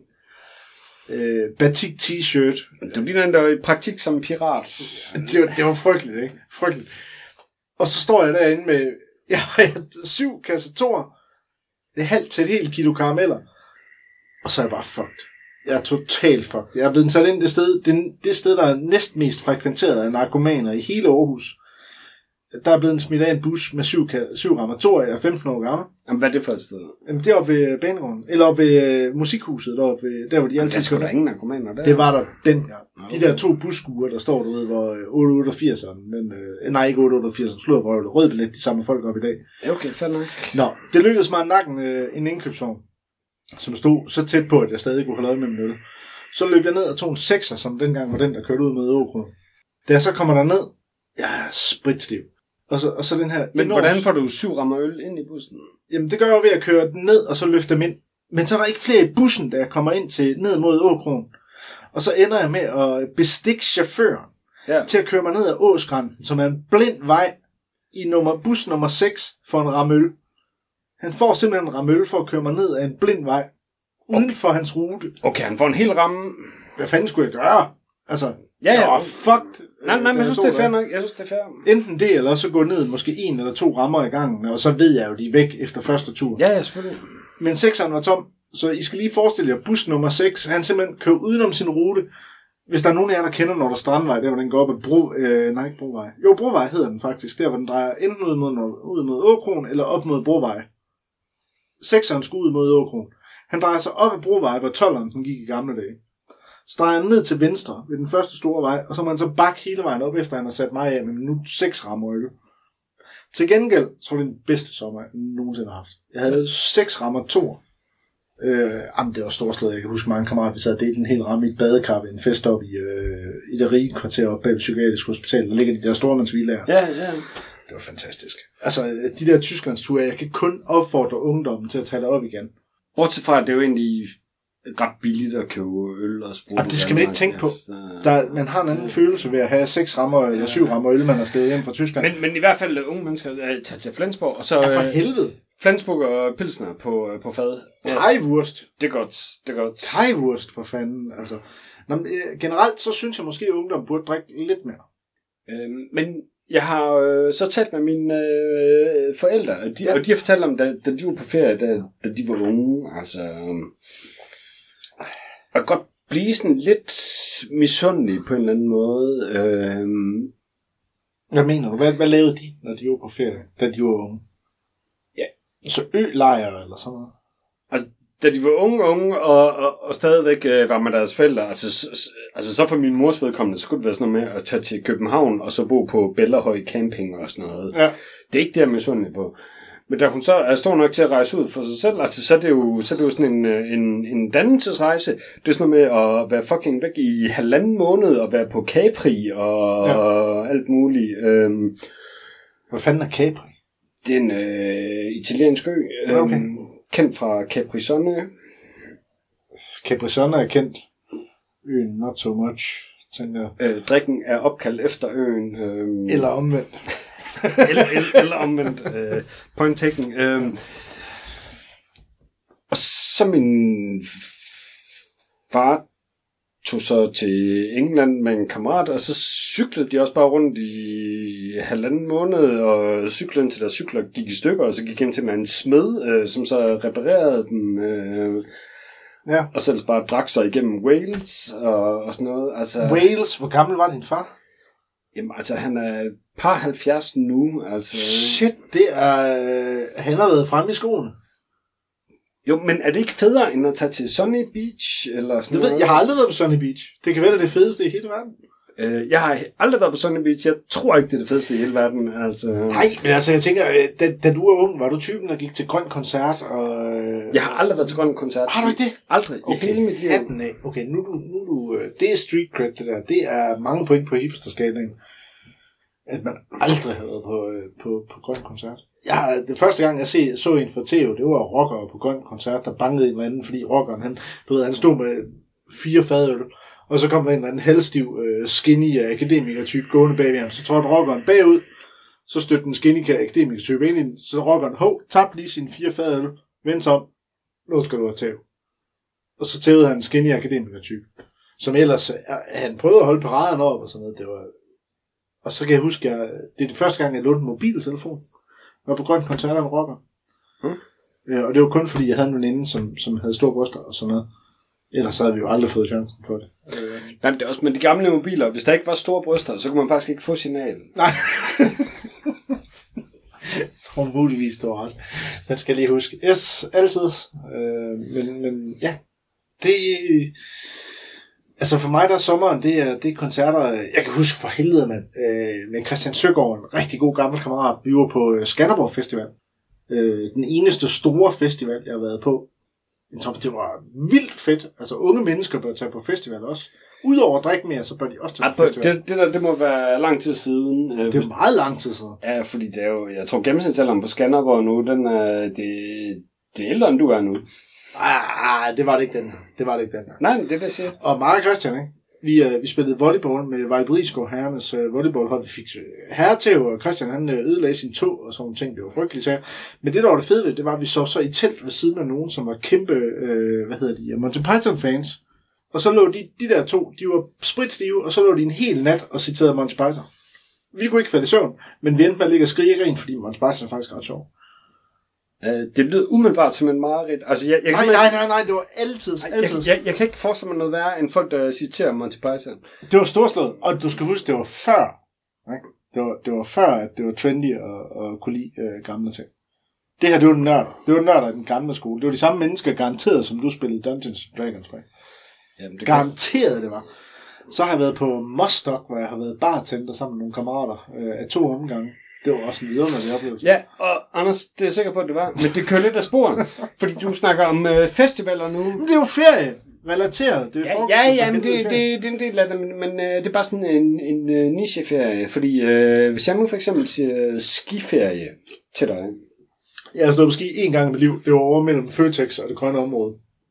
batik t-shirt. Du ligner en, der var i praktik som pirat. Det var frygteligt, ikke? Frygteligt. Og så står jeg derinde med 7 kassatorer, det er halvt til et helt kilo karameller, og så er jeg bare fucked. Jeg er totalt fucked. Jeg er blevet sat ind det sted, der er næsten mest frekventeret af narkomaner i hele Aarhus. Der er blevet smidt af en bus med 7 rammer 2, jeg er 15 år gammel. Jamen, hvad er det for et sted? Jamen, det er oppe ved banegården. Eller oppe ved musikhuset, der hvor de altid... Der skulle der ingen narkomaner der. Det var der de der 2 busskuer, der står, du ved, hvor 888'eren, men... nej, ikke 888'eren, slået på rød billet, de samler folk op i dag. Ja, okay, fair nok. Nå, det lykkedes mig at nakke en indkøbsvogn, som stod så tæt på, at jeg stadig kunne holde øje med min øl. Så løb jeg ned og tog en 6'er, som dengang var den, der kørte ud med Åkron. Da jeg så kommer derned, jeg er spritstiv. Og så den her... Men hvordan får du 7 rammer øl ind i bussen? Jamen, det gør jeg ved at køre den ned, og så løfte dem ind. Men så er der ikke flere i bussen, da jeg kommer ind ned mod Åkron. Og så ender jeg med at bestikke chaufføren til at køre mig ned ad Åsgrænsen, som er en blind vej i bus nummer 6 for en ramme øl. Han får simpelthen en ramme øl for at køre mig ned ad en blind vej, uden for hans rute. Okay, han får en hel ramme. Hvad fanden skulle jeg gøre? Altså... Ja. Fucked. Nej, men jeg synes, det er fair nok. Jeg synes, det er fair. Enten det, eller så gå ned måske 1 eller 2 rammer i gangen, og så ved jeg jo, de er væk efter første tur. Ja, selvfølgelig. Men 6'eren var tom, så I skal lige forestille jer, bus nummer 6, han simpelthen kører udenom sin rute. Hvis der er nogen af jer, der kender, når der Strandvej, der hvor den går op ad Brovej. Jo, Brovej hedder den faktisk, der hvor den drejer enten ud mod Åkron, eller op mod Brovej. 6'eren skulle ud mod Åkron. Han drejer sig op ad Brovej, hvor 12'eren den gik i gamle dage. Så drejer han ned til venstre ved den første store vej, og så må han så bakke hele vejen op, efter han har sat mig af med nu 6 rammer øl. Til gengæld, så var det den bedste sommer, jeg nogensinde har haft. Jeg havde 6 rammer 2. Jamen, det var storslået. Jeg kan huske mange kammerater, vi sad og delte en hel ramme i et badekar ved en fest op i det rige kvarter op bag ved Psykiatrisk Hospital. Der ligger de der stormandsvillager. Ja. Det var fantastisk. Altså, de der Tysklandsture, jeg kan kun opfordre ungdommen til at tage det op igen. Bortset fra, at det er jo egentlig... ret billigt at købe øl og sprut. Det skal man ikke tænke på. Man har en anden følelse ved at have 6 rammer eller 7 rammer øl, man er stedet hjem fra Tyskland. Men i hvert fald unge mennesker tager til Flensborg, og så for helvede. Flensburg og pilsner på fad. Kajwurst. Det er godt. Kajwurst for fanden, altså. Generelt så synes jeg måske, at ungdom burde drikke lidt mere. Men jeg har så talt med mine forældre, og de har fortalt om, da de var på ferie, da de var unge, altså... at godt blive sådan lidt misundelig på en eller anden måde. Hvad mener du? Hvad lavede de, når de var på ferie, da de var unge? Ja. Så ølejre eller sådan noget? Altså, da de var unge og stadigvæk var med deres forældre, altså så for min mors vedkommende, så skulle det være sådan noget med at tage til København, og så bo på Bellerhøj Camping og sådan noget. Ja. Det er ikke det, jeg er misundelig på. Men da hun så er stor nok til at rejse ud for sig selv, altså, så er det jo sådan en dannelsesrejse. Det er sådan noget med at være fucking væk i 1,5 måned, og være på Capri og alt muligt. Hvad fanden er Capri? Det er en italiensk ø, kendt fra Capri-Sonne. Capri-Sonne er kendt. Øen not so much, tænker jeg. Drikken er opkaldt efter øen. Eller omvendt. eller omvendt. Point taken. Og så min far tog så til England med en kammerat, og så cyklede de også bare rundt i 1,5 måned, og cyklede indtil deres cykler gik i stykker, og så gik ind til med en smed, som så reparerede dem, og så bare drak sig igennem Wales og sådan noget. Altså, Wales? Hvor gammel var din far? Jamen, altså, han er par 70 nu. Altså. Shit, det er... han har været fremme i skoene. Jo, men er det ikke federe, end at tage til Sunny Beach? Eller sådan noget? Jeg har aldrig været på Sunny Beach. Det kan være, det er det fedeste i hele verden. Jeg har aldrig været på Sunny Beach. Jeg tror ikke, det er det fedeste i hele verden. Altså. Nej, men altså, jeg tænker, da du var ung, var du typen, der gik til grøn koncert? Og... Jeg har aldrig været til grøn koncert. Har du ikke det? Aldrig. Okay. I hele mit liv. Okay, nu du, det er street cred, det der. Det er mange point på hipsterskalaen. At man aldrig havde været på grøn koncert. Det første gang, jeg så en for Theo, det var rockere på grøn koncert, der bangede en eller anden, fordi rockeren, han stod med 4 fadøl, og så kom der en eller anden halvstiv, skinny akademiker-type gående bagved ham. Så trådte rockeren bagud, så stødte den skinny akademiker-type ind i, så rockeren, tabte lige sine 4 fadøl, vendte om, nu skal du have Theo. Og så tævede han en skinny akademiker-type, som ellers, han prøvede at holde paraderne op og sådan noget, det var... Og så kan jeg huske, det er det første gang, jeg lånte en mobiltelefon. Jeg var på grøn koncert af en rocker. Og det var kun fordi, jeg havde en veninde, som havde store bryster og sådan noget. Ellers havde vi jo aldrig fået chancen for det. Nej, det er også med de gamle mobiler. Hvis der ikke var store bryster, så kunne man faktisk ikke få signal. Nej. Jeg tror muligvis, du har ret. Den skal jeg lige huske. Yes, altid. Men ja, det... Altså for mig, der er sommeren, det er koncerter, jeg kan huske for helvede, mand, med Christian Søgaard, en rigtig god gammel kammerat. Vi var på Skanderborg Festival. Den eneste store festival, jeg har været på. Det var vildt fedt. Altså unge mennesker bør tage på festival også. Udover at drikke mere, så bør de også tage på festival. Det må være lang tid siden. Det er meget lang tid siden. Ja, fordi det er jo, jeg tror gennemsnitsalderen på Skanderborg nu, det er ældre end du er nu. Det var det ikke den. Nej, det er det, jeg siger. Og mig og Christian, ikke? Vi spillede volleyball med Vejlbridsgaard herrenes volleyballhold. Vi fik herretæv, og Christian han ødelagde sin tog og sådan nogle ting. Det var frygteligt sager. Men det, der var det fede ved det, var, at vi så i telt ved siden af nogen, som var kæmpe, Monty Python fans. Og så lå de der to, de var spritstive, og så lå de en hel nat og citerede Monty Python. Vi kunne ikke falde i søvn, men vi endte med at ligge og skrige og fordi Monty Python er faktisk ret sjov. Det lød umiddelbart som en mareridt. Altså, jeg nej, det var altid. Jeg kan ikke forestille mig noget værre end folk, der citerer Monty Python. Det var storslået, og du skal huske, det var før. Ikke? Det var før, at det var trendy at kunne lide gamle ting. Det her, det var den nørder. Det var den nørder i den gamle skole. Det var de samme mennesker, garanteret, som du spillede Dungeons & Dragons med. Garanteret, det var. Så har jeg været på Mostok, hvor jeg har været bartender sammen med nogle kammerater af 2 omgange. Det var også en vidunderlig oplevelse. Ja, og Anders, det er jeg sikker på, at det var. Men det kører lidt af sporet, fordi du snakker om festivaler nu. Men det er jo ferie relateret. Det er det er en del af det, men det er bare sådan en nicheferie. Fordi hvis jeg nu for eksempel siger skiferie til dig. Jeg har stået på ski 1 gang i mit liv. Det var over mellem Føtex og det grønne område.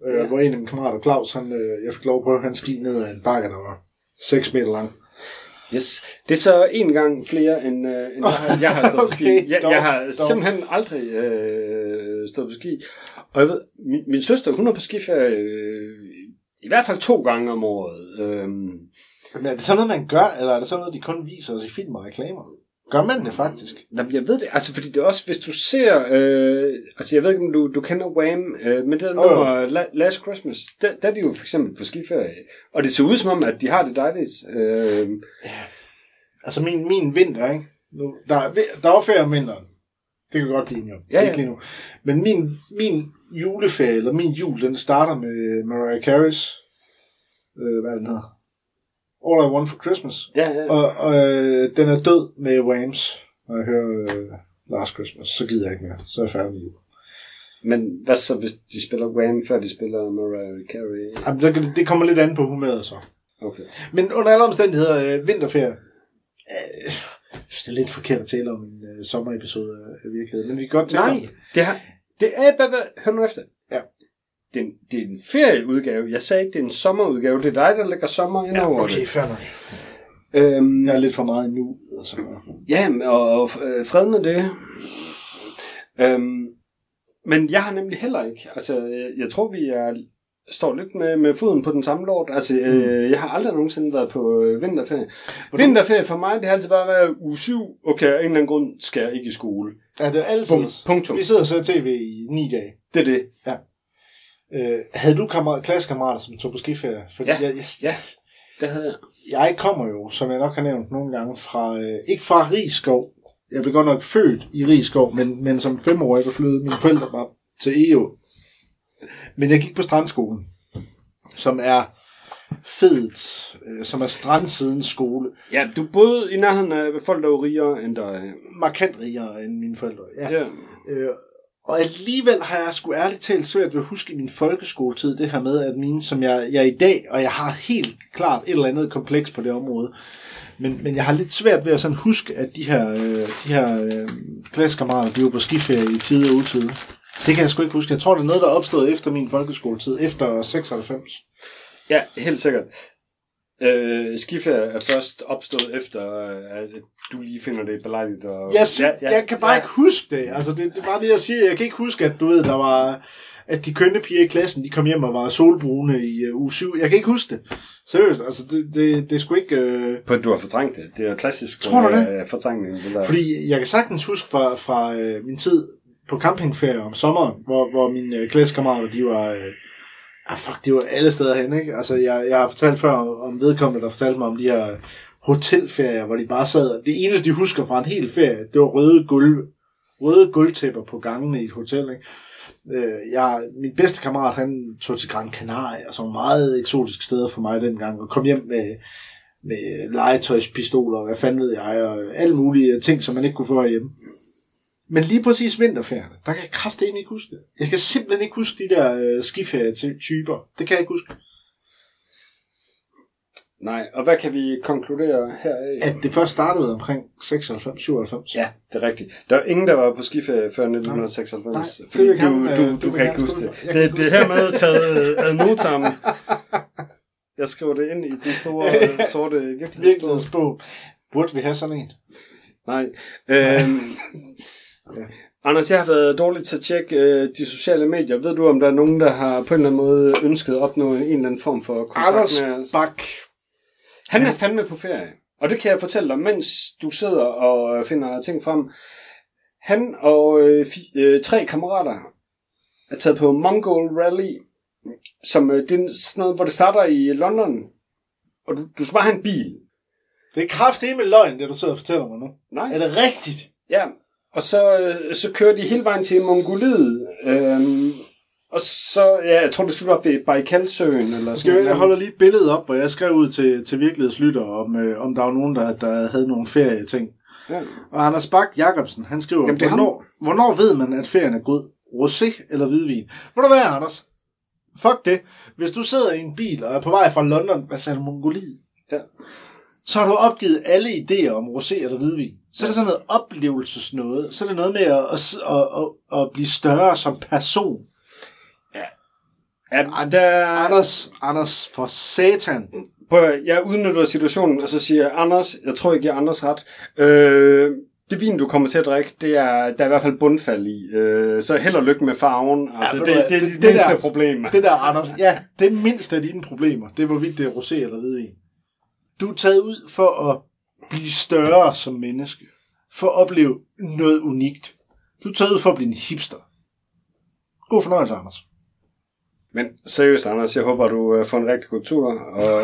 hvor en af mine kammerater, Claus, jeg fik lov at prøve hans ski ned ad en bakke, der var 6 meter lang. Yes. Det er så en gang flere, end jeg har stået på ski. Jeg har simpelthen aldrig stået på ski. Og jeg ved, min søster, hun er på skiferie i hvert fald 2 gange om året. Men er det sådan noget, man gør, eller er det sådan noget, de kun viser os i film og reklamer? Gør man det faktisk? Jamen, jeg ved det, altså fordi det er også, hvis du ser, altså jeg ved ikke, om du kender Wham, men det der nummer Last Christmas, der er de jo for eksempel på skiferie, og det ser ud som om, at de har det dejligt. Ja. Altså min vinter, ikke? Nu, der er ferie om vinteren. Det kan godt blive en job. Ja. Ikke lige nu. Men min juleferie, eller min jul, den starter med Mariah Carey's, hvad den hedder? All I Want for Christmas. Ja. Og den er død med Whams. Når jeg hører Last Christmas, så gider jeg ikke mere. Så er jeg færdig med jul. Men hvad så, hvis de spiller Wham, før de spiller Mariah Carey? Jamen, det kommer lidt an på humøret så. Okay. Men under alle omstændigheder, vinterferie. Jeg synes, det er lidt forkert at tale om en sommerepisode af virkeligheden. Men vi kan godt tale om det er bare, hør nu efter. Ja. Det er en ferieudgave. Jeg sagde ikke, det er en sommerudgave. Det er dig, der lægger sommer ind over det. Okay, fair nok. Jeg er lidt for meget nu og sådan noget. Ja, og fred med det. Men jeg har nemlig heller ikke. Altså, jeg tror, vi står lidt med foden på den samme lort. Altså, jeg har aldrig nogensinde været på vinterferie. Vinterferie for mig, det har altid bare været uge 7. Okay, af en eller anden grund skal jeg ikke i skole. Ja, det er altid. Punktum. Vi sidder og ser tv i 9 dage. Det er det. Ja. Havde du klassekammerater, som tog på skiferie? Fordi ja, det havde jeg. Jeg kommer jo, som jeg nok har nævnt nogle gange, ikke fra Rigskov. Jeg blev godt nok født i Rigskov, men som 5-årig, der flyttede mine forældre bare til EU. Men jeg gik på Strandskolen, som er fedt, som er Strandsidens skole. Ja, du boede i nærheden af folk, der var rigere end dig. Markant rigere end mine forældre, ja. Og alligevel har jeg sgu ærligt talt svært ved at huske i min folkeskoletid, det her med, at mine, som jeg i dag, og jeg har helt klart et eller andet kompleks på det område, men jeg har lidt svært ved at sådan huske, at de her klassekammerater, de var på skiferie i tid og utid. Det kan jeg sgu ikke huske. Jeg tror, det er noget, der er opstået efter min folkeskoletid, efter 96. Ja, helt sikkert. Skiferie er først opstået efter, at du lige finder det belejligt. Og... Jeg kan bare ikke huske det. Altså, det er bare det, jeg siger. Jeg kan ikke huske, at du ved, der var... At de kønne piger i klassen, de kom hjem og var solbrune i uge 7. Jeg kan ikke huske det. Seriøst, altså det er sgu ikke... Du har fortrængt det. Det er klassisk. Tror du det? Fortrængning. Fordi jeg kan sagtens huske fra min tid på campingferie om sommeren, hvor mine klassekammerater, de var... de var alle steder hen, ikke? Altså, jeg har fortalt før om vedkommende, der fortalte mig om de her hotelferier, hvor de bare sad. Det eneste, de husker fra en hel ferie, det var røde gulvtæpper på gangene i et hotel, ikke? Min bedste kammerat, han tog til Gran Canaria, og så meget eksotiske steder for mig dengang, og kom hjem med legetøjspistoler, og hvad fanden ved jeg, og alle mulige ting, som man ikke kunne få hjemme. Men lige præcis vinterferien, der kan jeg kraftedeme ikke huske det. Jeg kan simpelthen ikke huske de der skiferie-typer. Det kan jeg ikke huske. Nej, og hvad kan vi konkludere heraf? At det først startede omkring 96-97. Ja, det er rigtigt. Der var ingen, der var på skiferie før 1996. Nej, fordi du kan ikke huske det. Det her med taget ad notam. Jeg skriver det ind i den store sorte virkelighedsbog. Burde vi have sådan en? Nej. Ja. Anders, jeg har været dårlig til at tjekke de sociale medier. Ved du, om der er nogen, der har på en eller anden måde ønsket at opnå en eller anden form for kontakt med os? Bak. Han er fandme på ferie. Og det kan jeg fortælle dig, mens du sidder og finder ting frem. Han og 3 kammerater er taget på Mongol Rally, som det er sådan noget, hvor det starter i London. Og du skal bare have en bil. Det er kraftedeme løgn, det du sidder og fortæller mig nu. Nej. Er det rigtigt? Ja, og så kører de hele vejen til Mongoliet. Og så, jeg tror, det slutter op ved Baikalsøen. Eller sådan jeg holder lige et billede op, hvor jeg skrev ud til virkelighedslytter, om der var nogen, der havde nogle ferieting. Ja. Og Anders Bak Jacobsen, han skriver, hvornår ved man, at ferien er god? Rosé eller hvidvin? Må du være, Anders? Fuck det. Hvis du sidder i en bil og er på vej fra London, hvad sagde du, Mongoliet? Ja. Så har du opgivet alle idéer om rosé eller hvidvin. Så er det sådan noget oplevelsesnået. Så er det noget med at blive større som person. Ja. Anders for satan. Jeg udnytter situationen, og så siger Anders, jeg tror, jeg giver Anders ret. Det vin, du kommer til at drikke, der er i hvert fald bundfald i. Så held og lykke med farven. Altså, det er det mindste problem. Det der, Anders, ja, det mindste af dine problemer, det er hvorvidt det er rosé eller hvidvin. Du er taget ud for at blive større som menneske. For at opleve noget unikt. Du er taget ud for at blive en hipster. God fornøjelse, Anders. Men seriøst, Anders, jeg håber, du får en rigtig god tur, og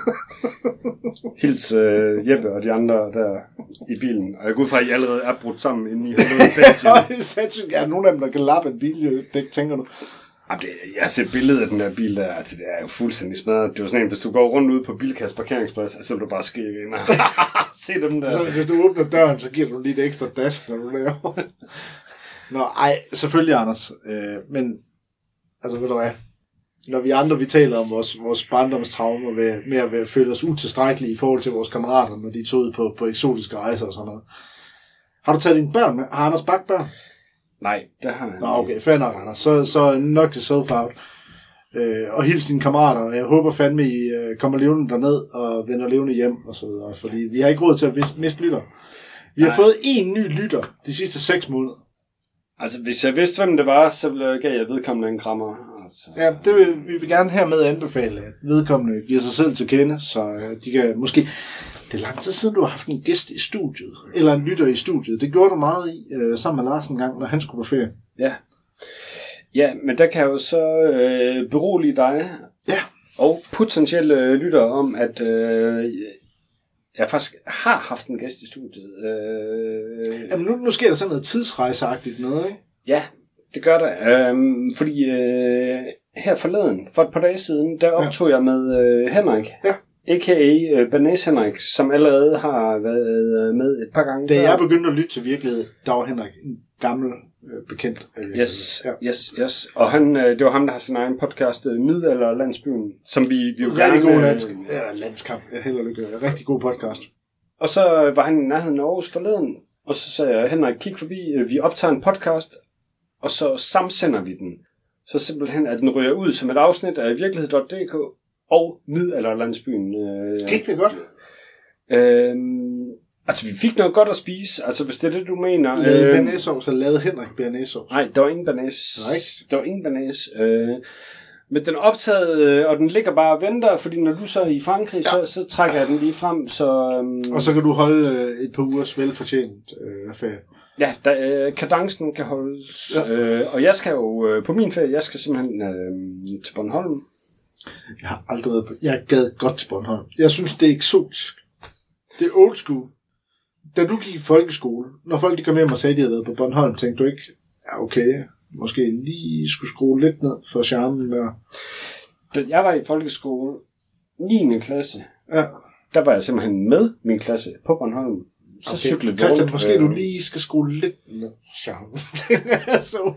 hils Jeppe og de andre der i bilen. Og jeg går ud fra, at I allerede er brudt sammen inde i helvede. Ja, nogle af dem, der kan lappe en bil, det tænker du. Jeg har set billedet af den der bil der, altså det er jo fuldstændig smadret. Det var sådan en, hvis du går rundt ud på Bilkas parkeringsplads, så vil du bare ske ind. Se dem der. Så hvis du åbner døren, så giver du lige et ekstra dask, når du laver. Nå, ej, selvfølgelig, Anders. Men, altså ved du hvad, når vi andre, vi taler om vores barndomstraumer med at føle os utilstrækkelige i forhold til vores kammerater, når de tog ud på eksotiske rejser og sådan noget. Har du taget dine børn med? Har Anders Bak børn? Nej, det har jeg. Nå, okay, fair nok, Anders. Så nok til so far. Og hils dine kammerater. Jeg håber fandme, I kommer levende derned og vender levende hjem og så videre. Fordi vi har ikke råd til at miste lytter. Vi har fået en ny lytter de sidste 6 måneder. Altså, hvis jeg vidste, hvem det var, så gav jeg vedkommende en krammer. Altså. Ja, det vi vil gerne hermed anbefale, at vedkommende giver sig selv til kende, så de kan måske... Det er lang tid siden, du har haft en gæst i studiet, eller en lytter i studiet. Det gjorde du meget i, sammen med Lars en gang, når han skulle på ferie. Ja, men der kan jeg jo så berolige dig og potentielle lyttere om, at jeg faktisk har haft en gæst i studiet. Jamen nu sker der sådan noget tidsrejseagtigt noget, ikke? Ja, det gør der. Fordi her forleden, for et par dage siden, der optog jeg med Henrik. Ja. A.k.a. Banæs Henrik, som allerede har været med et par gange. Da jeg begyndte at lytte til virkelighed, der var Henrik en gammel bekendt. Yes. Og han, det var ham, der har sin egen podcast, Middelalder Landsbyen, som vi jo rigtig god landskamp. Held og lykke. Rigtig god podcast. Og så var han i nærheden af Aarhus forleden, og så sagde jeg, Henrik, kig forbi, vi optager en podcast, og så samsender vi den. Så simpelthen, at den ryger ud som et afsnit af virkelighed.dk, og Middelalderlandsbyen. Gik det godt? Altså, vi fik noget godt at spise. Altså, hvis det er det, du mener. Lavede banæssovs, eller lavede Henrik banæssovs? Nej, der var ingen banæs. Der var ingen banæs. Men den er optaget, og den ligger bare og venter, fordi når du så er i Frankrig, så trækker jeg den lige frem. Så, og så kan du holde et par ugers velfortjent ferie. Ja, kadencen kan holdes. Ja. Og jeg skal jo på min ferie, jeg skal simpelthen til Bornholm. Jeg har aldrig været på... Jeg gad godt til Bornholm. Jeg synes, det er eksotisk. Det er old school. Da du gik i folkeskole, når folk de kom hjem og sagde, at de havde været på Bornholm, tænkte du ikke, ja okay, måske lige skulle skrue lidt ned for charmen der. Da jeg var i folkeskole, 9. klasse, der var jeg simpelthen med min klasse på Bornholm. Så cyklede vi Christian, måske du lige skal skrue lidt ned for charmen. Så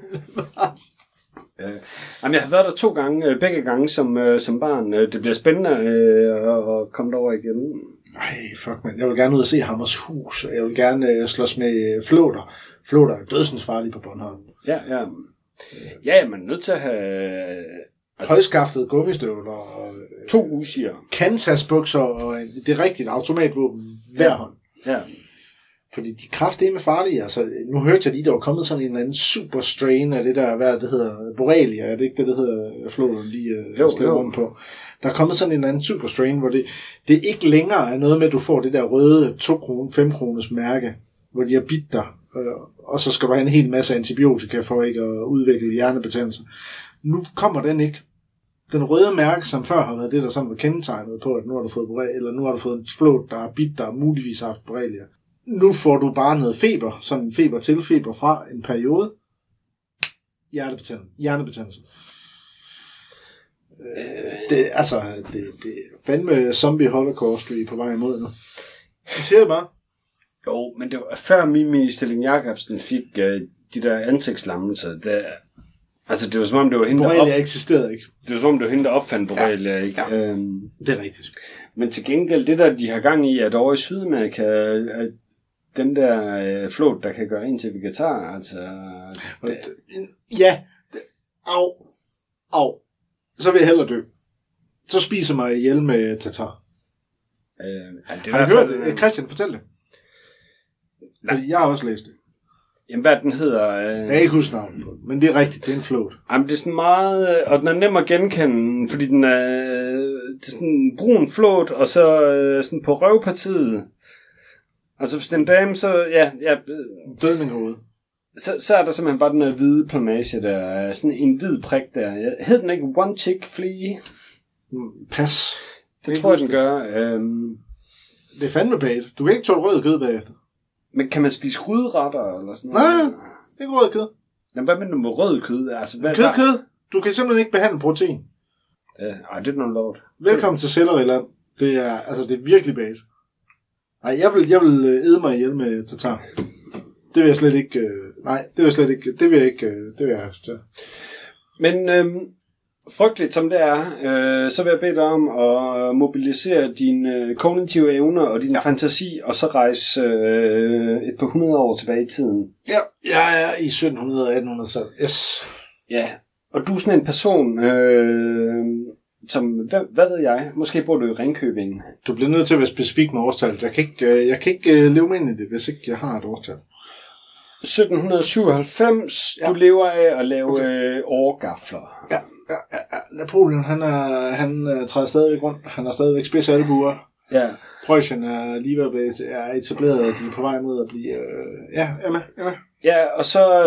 Jamen, jeg har været der 2 gange, begge gange som barn. Det bliver spændende at komme derover igen. Ej, fuck man. Jeg vil gerne ud og se Hammers Hus. Jeg vil gerne slås med flåter. Flåter er dødsensfarlige på Bornholm. Ja, man er nødt til at have... højskaftede gummistøvler og 2 usiger. Kantasbukser og det er rigtigt automatvåben hver hånd. Ja. Fordi de kraftedeme farlige. Altså, nu hørte jeg lige, der var kommet sådan en eller anden super strain af det der, hvad det hedder, Borrelia, er det ikke det, der hedder flåten lige slæver rundt på? Der er kommet sådan en eller anden super strain, hvor det ikke længere er noget med, at du får det der røde 2 kroner, 5 kroners mærke, hvor de har bidt dig, og så skal du have en hel masse antibiotika for ikke at udvikle hjernebetændelse. Nu kommer den ikke. Den røde mærke, som før har været det, der sådan var kendetegnet på, at nu har du fået borrelia, eller nu har du fået en flåt, der har bidt dig, muligvis haft borrelia. Nu får du bare noget feber, sådan en feber fra en periode. Hjernebetændelse. Det er fandme zombie holocaust, vi er på vej imod nu. Jeg siger det bare. Jo, men det var før Mimi Stilling Jacobsen fik de der ansigtslammelser. Altså, det var som om, det var hende, Borrelia eksisterede ikke. Det var som om, det var hende, der opfandt Borrelia, ikke? Ja, det er rigtigt. Men til gengæld, det der, de har gang i, at over i Sydamerika, at den der flåt, der kan gøre en til vegetar, altså... Ja. Au. så vil jeg hellere dø. Så spiser mig ihjel med tatar. Har du hørt Christian fortælle det? Fordi jeg har også læst det. Jamen, hvad den hedder? Jeg kan ikke huske navnet på den, men det er rigtigt, det er en float. Jamen, det er sådan meget... Og den er nem at genkende, fordi den er... Det er sådan en brun float, og så sådan på røvpartiet. Altså, hvis det er en dame, så... Ja, død min hoved. Så er der simpelthen bare den her hvide plumage der. Sådan en hvid prik der. Hed den ikke One Chick Flea? Pas. Det tror jeg, den gør. Det er fandme bad. Du kan ikke tåle rød kød bagefter. Men kan man spise gryderetter eller sådan noget? Nej, det er ikke rød kød. Jamen, hvad mener du med rød kød? Altså, kød. Du kan simpelthen ikke behandle protein. Ej, det er noget lort. Velkommen til Selleriland. Det er virkelig bad. Ej, jeg vil æde mig ihjel med tatar. Det vil jeg slet ikke... Det vil jeg ikke. Men frygteligt som det er, så vil jeg bede dig om at mobilisere dine kognitive evner og din fantasi, og så rejse et par 100 år tilbage i tiden. Ja, jeg er i 1700 og 1800-tallet. Yes. Ja, og du er sådan en person, som, hvad ved jeg, måske bor du i Ringkøbing. Du bliver nødt til at være specifik med årstallet. Jeg kan ikke leve mig ind i det, hvis ikke jeg har et årstal. 1797, du lever af at lave årgafler. Ja. Napoleon, han træder stadigvæk rundt. Han har stadigvæk spids albuer. Ja. Preussen er lige ved at er etableret, og de er på vej mod at blive... jeg er med. Ja, og så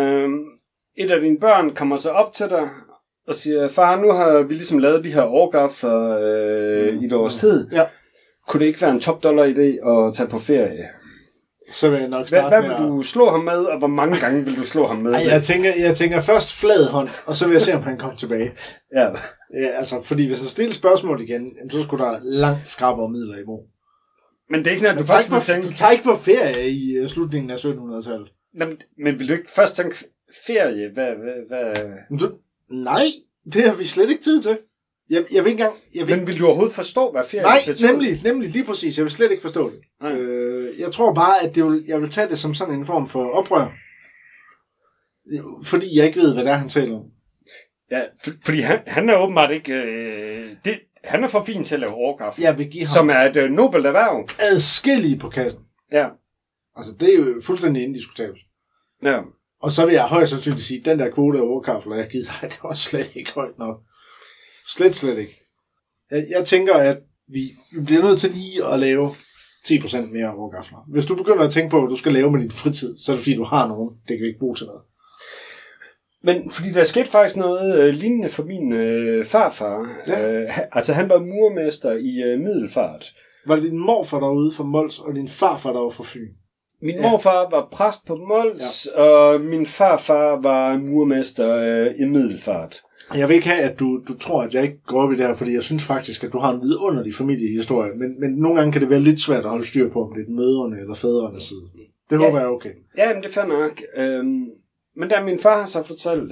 et af dine børn kommer så op til dig og siger, far, nu har vi ligesom lavet de her årgafler i et års tid. Ja. Kunne det ikke være en $top-idé at tage på ferie? Så vil jeg nok starte hvad vil du slå ham med, og hvor mange gange vil du slå ham med? Ej, jeg tænker først flad hånd, og så vil jeg se, om han kommer tilbage. Ja. Altså, fordi hvis han stiller spørgsmål igen, så skulle der langt skrappere midler imod. Men det er ikke sådan, at du tager ikke på ferie i slutningen af 1700-tallet. Men vil du ikke først tænke ferie? Hvad? Nej, det har vi slet ikke tid til. Jeg vil ikke engang... Men vil du overhovedet forstå, hvad ferie betyder? Nej, nemlig lige præcis. Jeg vil slet ikke forstå det. Jeg tror bare, at jeg vil tage det som sådan en form for oprør. Fordi jeg ikke ved, hvad det er, han taler om. Ja, fordi han er åbenbart ikke... han er for fin til at lave årgafler. Jeg vil give ham... Som er et nobelt erhverv. Adskillige på kassen. Ja. Altså, det er jo fuldstændig indiskutabelt. Ja. Og så vil jeg højst sandsynligt sige, at den der kvote af årgafler, jeg har givet dig, det var slet ikke højt nok. Slet ikke. Jeg tænker, at vi bliver nødt til lige at lave 10% mere årgafler. Hvis du begynder at tænke på, hvad du skal lave med din fritid, så er det fordi, du har nogen. Det kan vi ikke bruge til noget. Men fordi der skete faktisk noget lignende for min farfar. Ja. Altså han var murmester i Middelfart. Var det din morfar derude fra Mols, og din farfar der var fra Fyn? Min morfar var præst på Mols, og min farfar var murmester i Middelfart. Jeg vil ikke have, at du tror, at jeg ikke går op i det her, fordi jeg synes faktisk, at du har en vidunderlig familiehistorie. Men nogle gange kan det være lidt svært at holde styr på, om det er den mødrene eller fædrenes side. Det håber jeg er okay. Ja, men det er fair nok. Men da min far har så fortalt,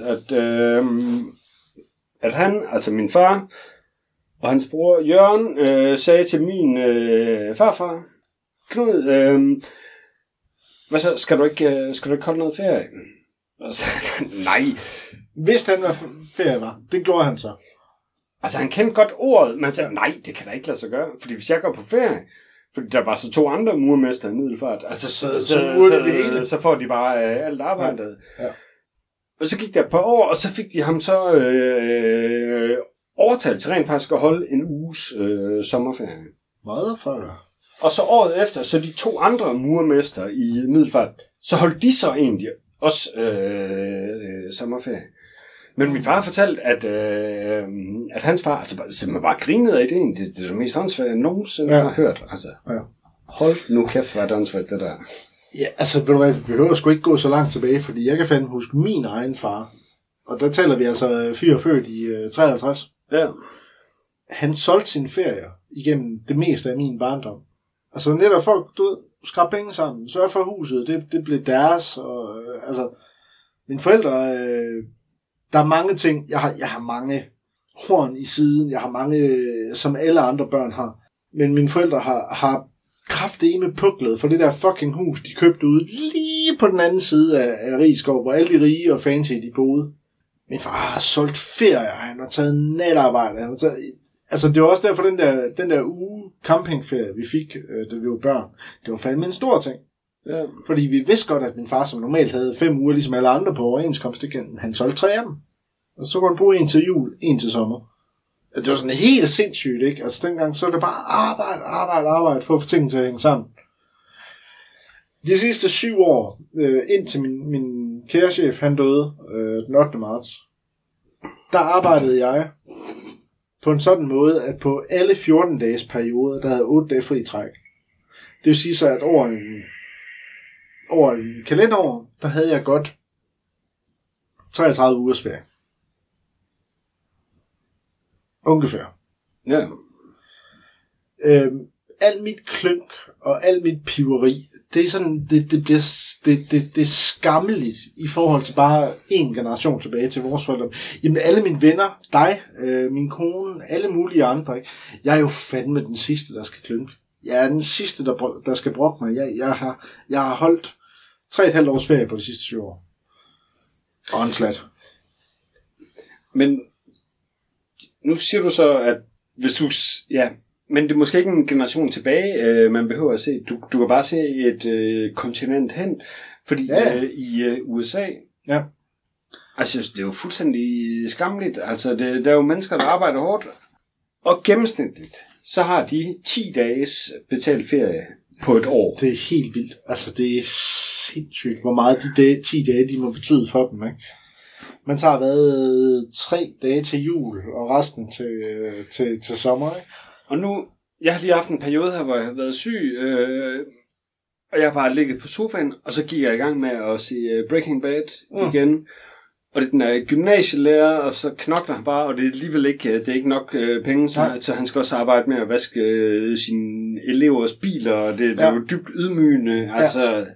at han, altså min far og hans bror Jørgen, sagde til min farfar, Knud, hvad så, skal du ikke holde noget ferie? Så, nej. Vidste han, hvad ferie var? Det gjorde han så. Altså, han kendte godt ordet, men han sagde, nej, det kan da ikke lade sig gøre. Fordi hvis jeg går på ferie, fordi der var så 2 andre murmester i Middelfart, altså, så får de bare alt arbejdet. Ja. Og så gik der et par år, og så fik de ham så overtalt til rent faktisk at holde en uges sommerferie. Motherfucker. Og så året efter, så de 2 andre murmester i Middelfart, så holdt de så egentlig også sommerferie. Men min far fortalte, at hans far altså simpelthen bare grinede af det. Det er det mest åndssvagt, jeg nogensinde har hørt. Altså, hold nu kæft, hvad er det åndssvagt, det der. Ja, altså, ved du hvad, vi behøver sgu ikke gå så langt tilbage, fordi jeg kan fandme huske min egen far. Og der taler vi altså fyr født i 53. Ja. Han solgte sine ferier igennem det meste af min barndom. Altså netop folk, du ved, skrab penge sammen, sørg for huset, det blev deres. Og, altså, mine forældre, der er mange ting, jeg har mange horn i siden, jeg har mange, som alle andre børn har. Men mine forældre har kraftedeme puklet for det der fucking hus, de købte ude lige på den anden side af Rigskov, hvor alle de rige og fancy de boede. Min far har solgt ferier, han har taget natarbejde, han har taget... Altså, det var også derfor, den der uge campingferie, vi fik, da vi var børn, det var fandme en stor ting. Ja. Fordi vi vidste godt, at min far, som normalt havde 5 uger, ligesom alle andre på overenskomst, han solgte 3 af dem. Og så kunne han bruge 1 til jul, 1 til sommer. Det var sådan helt sindssygt, ikke? Altså, dengang så var det bare arbejde, for at få tingene til at hænge sammen. De sidste 7 år, indtil min kærechef, han døde den 8. marts, der arbejdede jeg på en sådan måde, at på alle 14 dages perioder, der havde 8 dage fri træk. Det vil sige så, at over en kalenderår, der havde jeg godt 33 ugers ferie. Ungefær. Ja. Alt mit klønk og alt mit piveri, det er sådan, det er skammeligt i forhold til bare en generation tilbage til vores forældre. Jamen alle mine venner, dig, min kone, alle mulige andre, ikke? Jeg er jo fandme den sidste, der skal klønke. Jeg er den sidste, der skal brokke mig. Jeg har holdt 3,5 års ferie på de sidste 7 år. Og en slat. Men nu siger du så, at hvis du... Ja, men det er måske ikke en generation tilbage, man behøver at se. Du kan bare se et kontinent hen. Fordi i USA... Ja. Altså, det er jo fuldstændig skamligt. Altså, der er jo mennesker, der arbejder hårdt. Og gennemsnitligt, så har de 10 dages betalt ferie på et år. Det er helt vildt. Altså, det er sindssygt, hvor meget de 10 dage, de må betyde for dem, ikke? Man tager 3 dage til jul, og resten til sommer, ikke? Og nu, jeg har lige haft en periode her, hvor jeg har været syg, og jeg har bare ligget på sofaen, og så gik jeg i gang med at se Breaking Bad igen. Og det er den der gymnasielærer, og så knokler han bare, og det er alligevel ikke, det er ikke nok penge, så han skal også arbejde med at vaske sine elevers biler, og det er jo dybt ydmygende. Altså,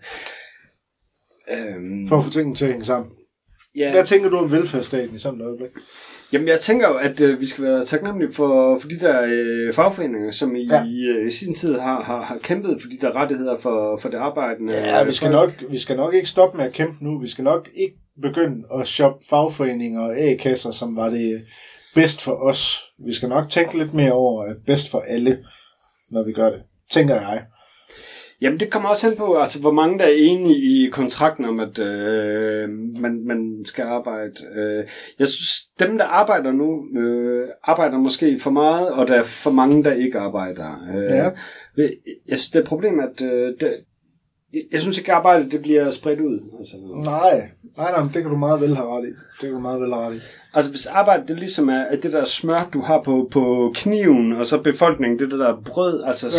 for at få tingene til at hænge sammen. Ja. Hvad tænker du om velfærdsstaten i sådan et øjeblik? Jamen, jeg tænker jo, at vi skal være taknemmelige for de der fagforeninger, som i sin tid har kæmpet for de der rettigheder for det arbejdende. Ja, vi skal nok ikke stoppe med at kæmpe nu. Vi skal nok ikke begynde at shoppe fagforeninger og A-kasser, som var det bedst for os. Vi skal nok tænke lidt mere over, at bedst for alle, når vi gør det. Tænker jeg. Jamen, det kommer også hen på, altså, hvor mange der er enige i kontrakten om, at man skal arbejde. Jeg synes, dem, der arbejder nu, arbejder måske for meget, og der er for mange, der ikke arbejder. Jeg synes, det er et problem, at jeg synes ikke, at arbejdet det bliver spredt ud. Altså, Nej, men det kan du meget vel have ret i. Altså, hvis arbejdet det ligesom er det der smør, du har på kniven, og så befolkningen, det der brød, altså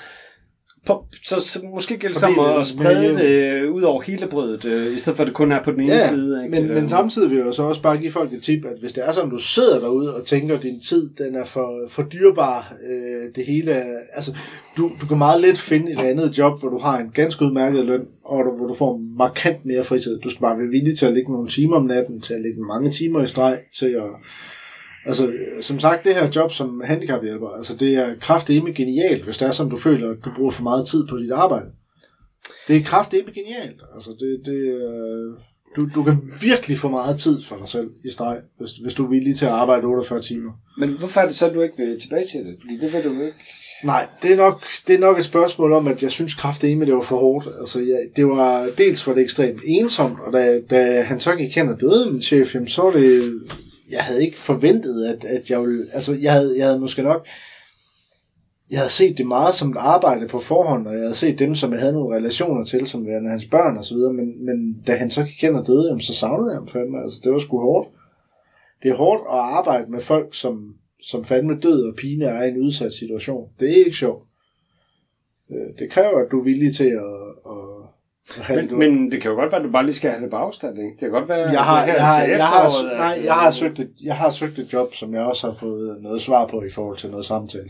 så måske gælder det sammen at sprede det ud over hele brødet, i stedet for at det kun er på den ene side. Ikke? Men samtidig vil jeg så også bare give folk et tip, at hvis det er sådan, du sidder derude og tænker, at din tid den er for dyrbar, det hele altså, du kan meget let finde et andet job, hvor du har en ganske udmærket løn, og hvor du får markant mere fritid. Du skal bare være villig til at lægge nogle timer om natten, til at lægge mange timer i streg, til at... Altså, som sagt, det her job som handicaphjælper, altså det er kraftedeme genialt, hvis det er sådan, du føler, at du bruger for meget tid på dit arbejde. Det er kraftedeme genialt. Altså, du kan virkelig få meget tid for dig selv i streg, hvis du er villig til at arbejde 48 timer. Men hvorfor er det så, at du ikke vil tilbage til det? Fordi det vil du ikke. Nej, det er nok et spørgsmål om, at jeg synes kraftedeme, det var for hårdt. Altså, det var dels for det ekstremt ensomt, og da han så gik hen og døde, min chef, jamen, så var det... Jeg havde ikke forventet, at jeg ville... Altså, jeg havde måske nok... Jeg havde set det meget som et arbejde på forhånd, og jeg havde set dem, som jeg havde nogle relationer til, som værende hans børn og så videre, men da han så gik hen og døde, jamen, så savnede jeg ham fandme. Altså, det var sgu hårdt. Det er hårdt at arbejde med folk, som fandme død og pine er i en udsat situation. Det er ikke sjovt. Det kræver, at du er villig til at men det kan jo godt være, at du bare lige skal have det på afstand, ikke? Det kan godt være, jeg har søgt et job, som jeg også har fået noget svar på i forhold til noget samtale.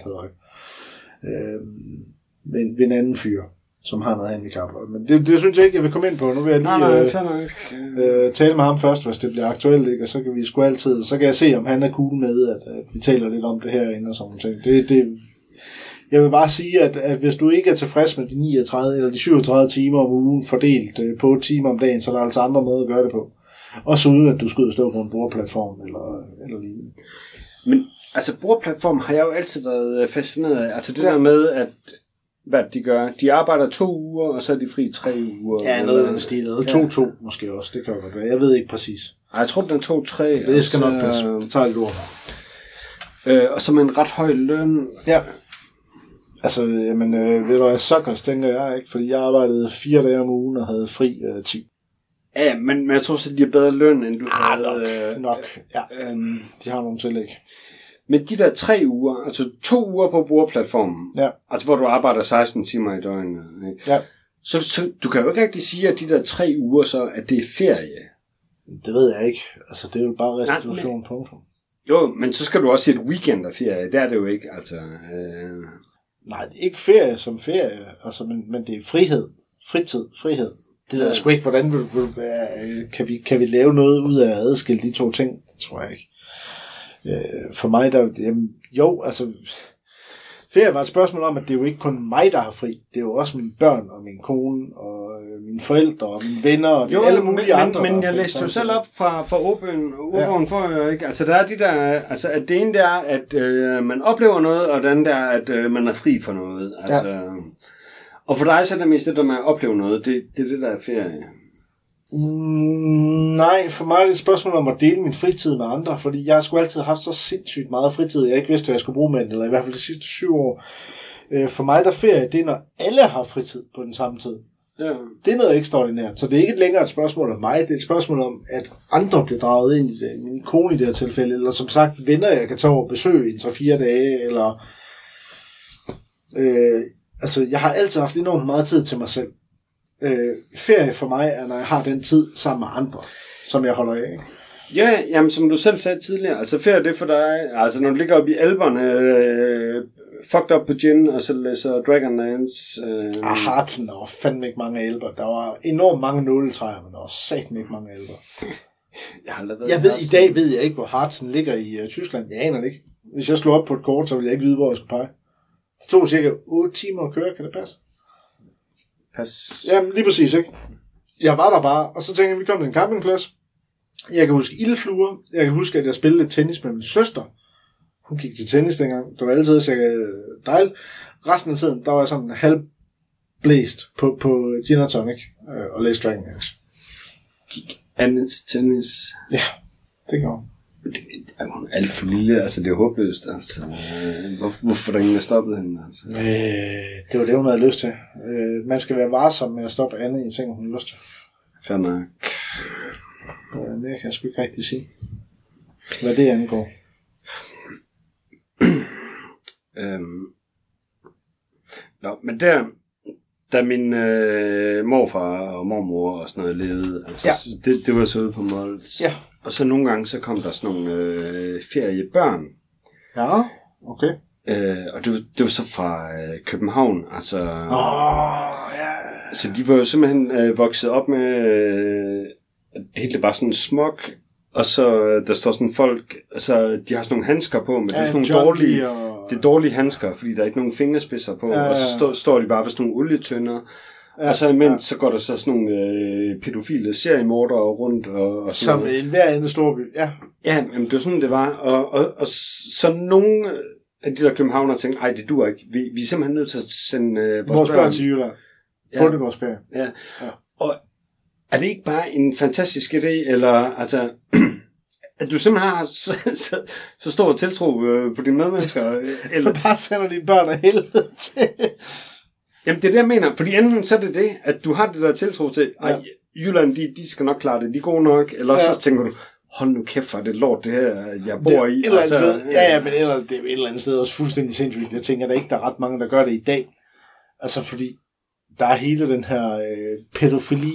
Ved en anden fyr, som har noget handicap. Men det synes jeg ikke, jeg vil komme ind på. Nu vil jeg lige tale med ham først, hvis det bliver aktuelt, ikke? Og så kan vi sgu altid, så kan jeg se, om han er cool med, at vi taler lidt om det herinde og sådan ting. Jeg vil bare sige, at hvis du ikke er tilfreds med de 39 eller de 37 timer om ugen fordelt på 8 timer om dagen, så er der altså andre måder at gøre det på. Også uden at du skal ud og stå på en bordplatform eller lignende. Men altså bordplatform har jeg jo altid været fascineret af. Altså det der med, at hvad de gør. De arbejder 2 uger, og så er de fri 3 uger. Ja, noget af den stil. 2-2 måske også. Det kan jo godt være. Jeg ved ikke præcis. Jeg tror, den er 2-3. Det skal nok passe. Det tager lidt ord. Og så med en ret høj løn. Ja. Altså, jamen, ved du hvad, suckers, tænker jeg ikke. Fordi jeg arbejdede 4 dage om ugen og havde fri 10. Ja, men jeg tror så, de har bedre løn, end du havde. Nok. Ja. De har nogle tillæg. Men de der 3 uger, altså 2 uger på bordplatformen, ja. Altså hvor du arbejder 16 timer i døgnet, ikke? Ja. Så du kan jo ikke rigtig sige, at de der 3 uger så, at det er ferie. Det ved jeg ikke. Altså, det er jo bare restitution, punktum. Jo, men så skal du også sige, at weekend er ferie. Det er det jo ikke, altså. Nej, det er ikke ferie som ferie, altså, men det er frihed. Frihed. Det ved jeg sgu ikke, hvordan kan vi lave noget ud af at adskille de 2 ting? Det tror jeg ikke. For mig, jo, altså, ferie var et spørgsmål om, at det er jo ikke kun mig, der har fri. Det er jo også mine børn, og min kone, og mine forældre, og mine venner, og alle mulige andre. Men jeg læste jo selv op fra ordbogen for, ikke? Altså, der er de der, altså, at det ene der er, at man oplever noget, og det andet er, at man er fri for noget. Altså, ja. Og for dig så er det mest det der med at opleve noget, det er det, der er ferie. Nej, for mig er det et spørgsmål om at dele min fritid med andre, fordi jeg har sgu altid haft så sindssygt meget fritid, jeg ikke vidste, hvad jeg skulle bruge med den, eller i hvert fald de sidste 7 år. For mig der ferie, det er, når alle har fritid på den samme tid. Ja. Det er noget ekstraordinært, så det er ikke længere et spørgsmål om mig, det er et spørgsmål om, at andre bliver draget ind i det. Min kone i det her tilfælde, eller som sagt venner, jeg kan tage over besøg i 3-4 dage, eller altså jeg har altid haft enormt meget tid til mig selv. Ferie for mig er, når jeg har den tid sammen med andre, som jeg holder af. Ja, jamen som du selv sagde tidligere, altså ferie det for dig, altså når du ligger oppe i Alperne, fucked up på gin, og så læser Dragonlance. Harzen, der var fandme ikke mange elber. Der var enormt mange nåletræer, men der var satme ikke mange elber. I dag ved jeg ikke, hvor Harzen ligger i Tyskland. Jeg aner det ikke. Hvis jeg slår op på et kort, så vil jeg ikke vide, hvor jeg skal pege. Det tog cirka 8 timer at køre, kan det passe? Jamen lige præcis, ikke? Jeg var der bare, og så tænkte jeg, vi kom til en campingplads. Jeg kan huske ildfluer. Jeg kan huske, at jeg spillede lidt tennis med min søster. Hun gik til tennis dengang. Det var altid cirka dejligt. Resten af tiden, der var jeg sådan halvblæst på gin og tonic og læste Dragon Age. Gik Annes tennis? Ja, det gjorde hun. Det er alt for lille, altså det er håbløst, altså. Hvorfor der ingen der stoppede hende, altså? Det var det, hun havde lyst til. Man skal være varsom med at stoppe Anne i ting, hun har lyst til. Fair nok. Det kan jeg sgu ikke rigtig sige. Hvad det angår. Men da min morfar og mormor og sådan noget levede, altså, ja. det var så ude på Mols. Ja. Og så nogle gange, så kom der sådan nogle feriebørn. Ja, okay. Og det var så fra København, altså. Så de var jo simpelthen vokset op med, det hele bare sådan smuk, og så der står sådan folk, altså de har sådan nogle handsker på, men det er sådan nogle dårlige handsker, fordi der er ikke nogen fingerspidser på, og så står de bare ved sådan nogle olietønder. Ja, og så imens så går der så sådan nogle pædofile seriemordere rundt og som i hver anden storby. Ja, men det var sådan det var, og så nogle af de der københavnere tænkte, ej det duer ikke, vi er simpelthen nødt til at sende vores børn til Jylland på det vores ferie. Ja. Og er det ikke bare en fantastisk idé, eller altså at du simpelthen har så stor tiltro på dine medmennesker, eller bare sender dine børn af helvede til. Jamen det er det, jeg mener. Fordi enten så er det, at du har det der tiltro til, Jylland, de skal nok klare det, de er gode nok, eller så tænker du, hold nu kæft for det lort, det her, jeg bor i. Men det er et eller andet sted også fuldstændig sindssygt. Jeg tænker, der ikke der er ret mange, der gør det i dag. Altså fordi, der er hele den her pædofili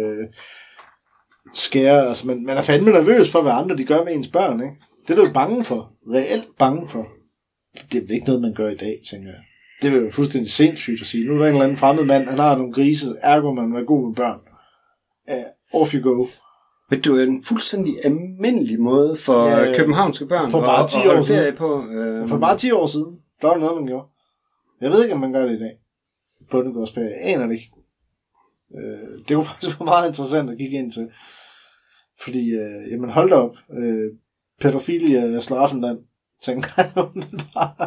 skære, altså man er fandme nervøs for, hvad andre de gør med ens børn, ikke? Det er du bange for, reelt bange for. Det er vel ikke noget, man gør i dag, tænker jeg. Det vil jo fuldstændig sindssygt at sige. Nu er der en eller anden fremmed mand, han har nogle grise, ergo man er god med børn. Off you go. Men det er jo en fuldstændig almindelig måde for københavnske børn for bare 10 år siden. På, For bare 10 år siden, der var noget, man gjorde. Jeg ved ikke, om man gør det i dag. På den gårdsferie. Jeg aner det ikke. Det var faktisk for meget interessant at kigge ind til. Fordi, jamen hold da op. Pædofili i Slaraffenland, tænker jeg bare.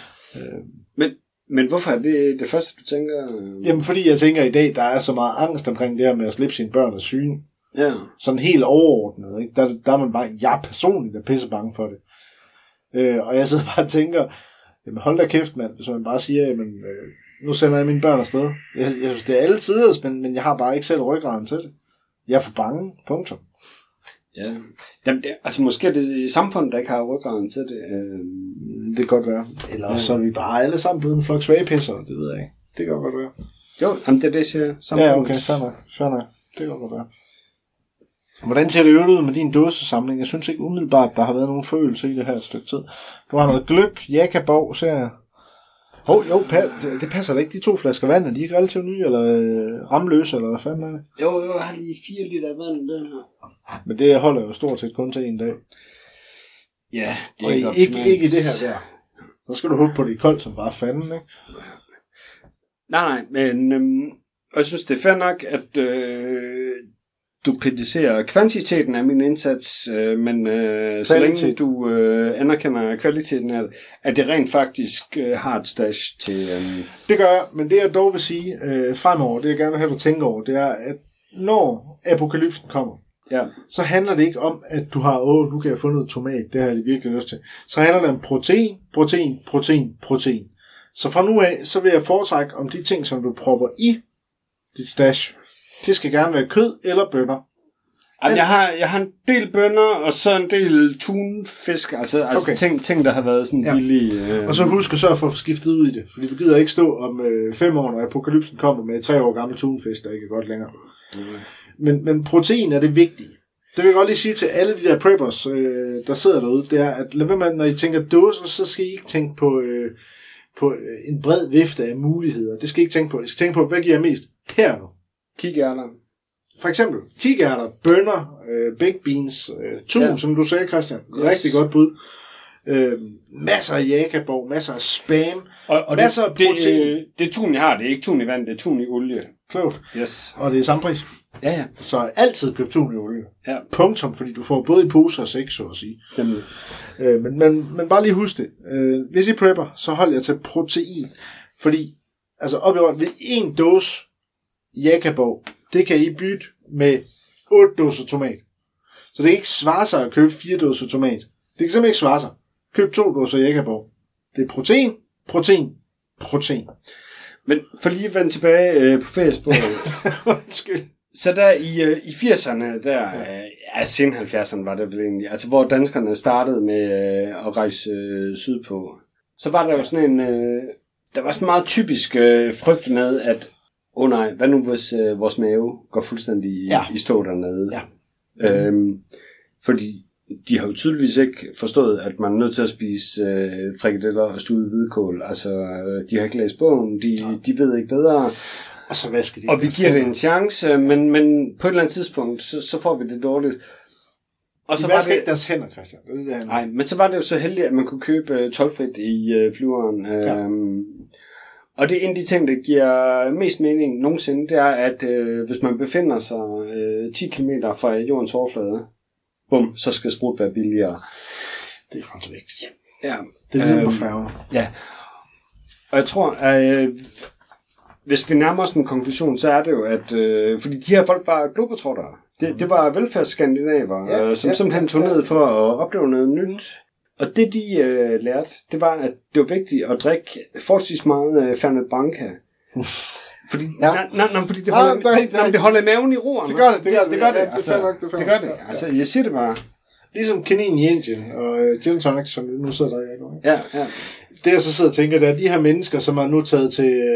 Men hvorfor er det første, du tænker? Jamen, fordi jeg tænker i dag, der er så meget angst omkring det her med at slippe sine børn af syne. Ja. Sådan helt overordnet, ikke? Der er man bare, jeg personligt er pisse bange for det. Og jeg sidder bare og tænker, jamen hold da kæft, mand, hvis man bare siger, jamen, nu sender jeg mine børn afsted. Jeg synes, det er alle tider, men jeg har bare ikke selv ryggraden til det. Jeg er for bange, punktum. Ja, altså måske er det samfundet, der ikke har ryggraden til det. Det kan godt være. Eller så er vi bare alle sammen blevet en flok svagepisser, det ved jeg ikke. Det kan godt være. Jo, jamen det er det, jeg siger. Samfundet. Ja, okay, fair nok. Det kan godt være. Hvordan ser det ud med din dåsesamling? Jeg synes ikke umiddelbart, der har været nogen følelse i det her et stykke tid. Du har noget gløk, Jakobov, ser jeg. Det passer da ikke. De 2 flasker vand, er de ikke relativt nye, eller ramløse, eller hvad fanden er det? Jo, jeg har lige 4 liter vand den her. Men det holder jo stort set kun til en dag. Ja, det er ikke i det her der. Så skal du håbe på, det er koldt som bare fanden, ikke? Nej, men jeg synes, det er fair nok, at du kritiserer kvantiteten af min indsats, men så længe du anerkender kvaliteten af det, at det rent faktisk har et stash til... Det gør jeg, men det jeg dog vil sige fremover, det jeg gerne vil have, at tænke over, det er, at når apokalypsen kommer, så handler det ikke om, at du har, nu kan jeg få noget tomat, det har jeg virkelig lyst til. Så handler det om protein. Så fra nu af, så vil jeg foretrække om de ting, som du propper i dit stash, det skal gerne være kød eller bønner. Jamen, jeg har en del bønner, og så en del tunfisk, altså okay. ting, der har været sådan billige... Og så husk at sørge for at få skiftet ud i det, fordi du gider ikke stå om 5 år, når apokalypsen kommer med 3 år gammel tunfisk, der ikke er godt længere. Men protein er det vigtige. Det vil jeg godt lige sige til alle de der preppers, der sidder derude, det er, at lad være med, når I tænker dåser, så skal I ikke tænke på en bred vifte af muligheder. Det skal I ikke tænke på. I skal tænke på, hvad giver mest? Her nu. Kikærter. For eksempel kikærter, bønner, baked beans, tun, som du sagde, Christian. Rigtig godt bud. Masser af Jakobov, masser af spam, og masser af protein. Det er tun, jeg har. Det er ikke tun i vand, det er tun i olie. Klogt. Yes. Og det er samme pris. Ja. Så altid køb tun i olie. Ja. Punktum, fordi du får både i poser og sæk, så at sige. Men bare lige husk det. Hvis I prepper, så hold jer til protein. Fordi, altså op i ved en dåse Jakobov, det kan I bytte med 8 dåser tomat. Så det kan ikke svare sig at købe 4 dåser tomat. Det kan simpelthen ikke svare sig. Køb 2 dåser Jakobov. Det er protein. Men for lige at vende tilbage på feriesporet. Undskyld. Så der i 80'erne, sen 70'erne var det vel egentlig, altså hvor danskerne startede med at rejse sydpå, så var der jo sådan en, der var sådan meget typisk frygt med, at nej, hvad nu hvis vores mave går fuldstændig i stå dernede? Ja. Fordi de har jo tydeligvis ikke forstået, at man er nødt til at spise frikadeller og stuvet hvidkål. Altså, de har ikke læst bogen, de ved ikke bedre. Og så vasker de. Og vi giver det en chance, men på et eller andet tidspunkt, så får vi det dårligt. Og så vasker ikke deres hænder, Christian. Nej, men så var det jo så heldigt, at man kunne købe toldfrit i flyveren. Og det er en af de ting, der giver mest mening nogensinde, det er, at hvis man befinder sig 10 km fra jordens overflade, så skal sprut være billigere. Det er ret vigtigt. Ja. Det er ligesom på færgen. Ja. Og jeg tror, at hvis vi nærmer os en konklusion, så er det jo, at fordi de her folk var globetrottere. Det var velfærdsskandinaver, som simpelthen tog ned for at opleve noget nyt. Og det de lærte, det var, at det var vigtigt at drikke forholdsvis meget Fernet Branca. Fordi, fordi det holder maven i ro. Det gør det. Det gør det. Altså, jeg siger det bare. Ligesom kanin i Indien og gin tonic, som nu sidder der i. Ja. Det jeg så sidder og tænker, det er de her mennesker, som er nu taget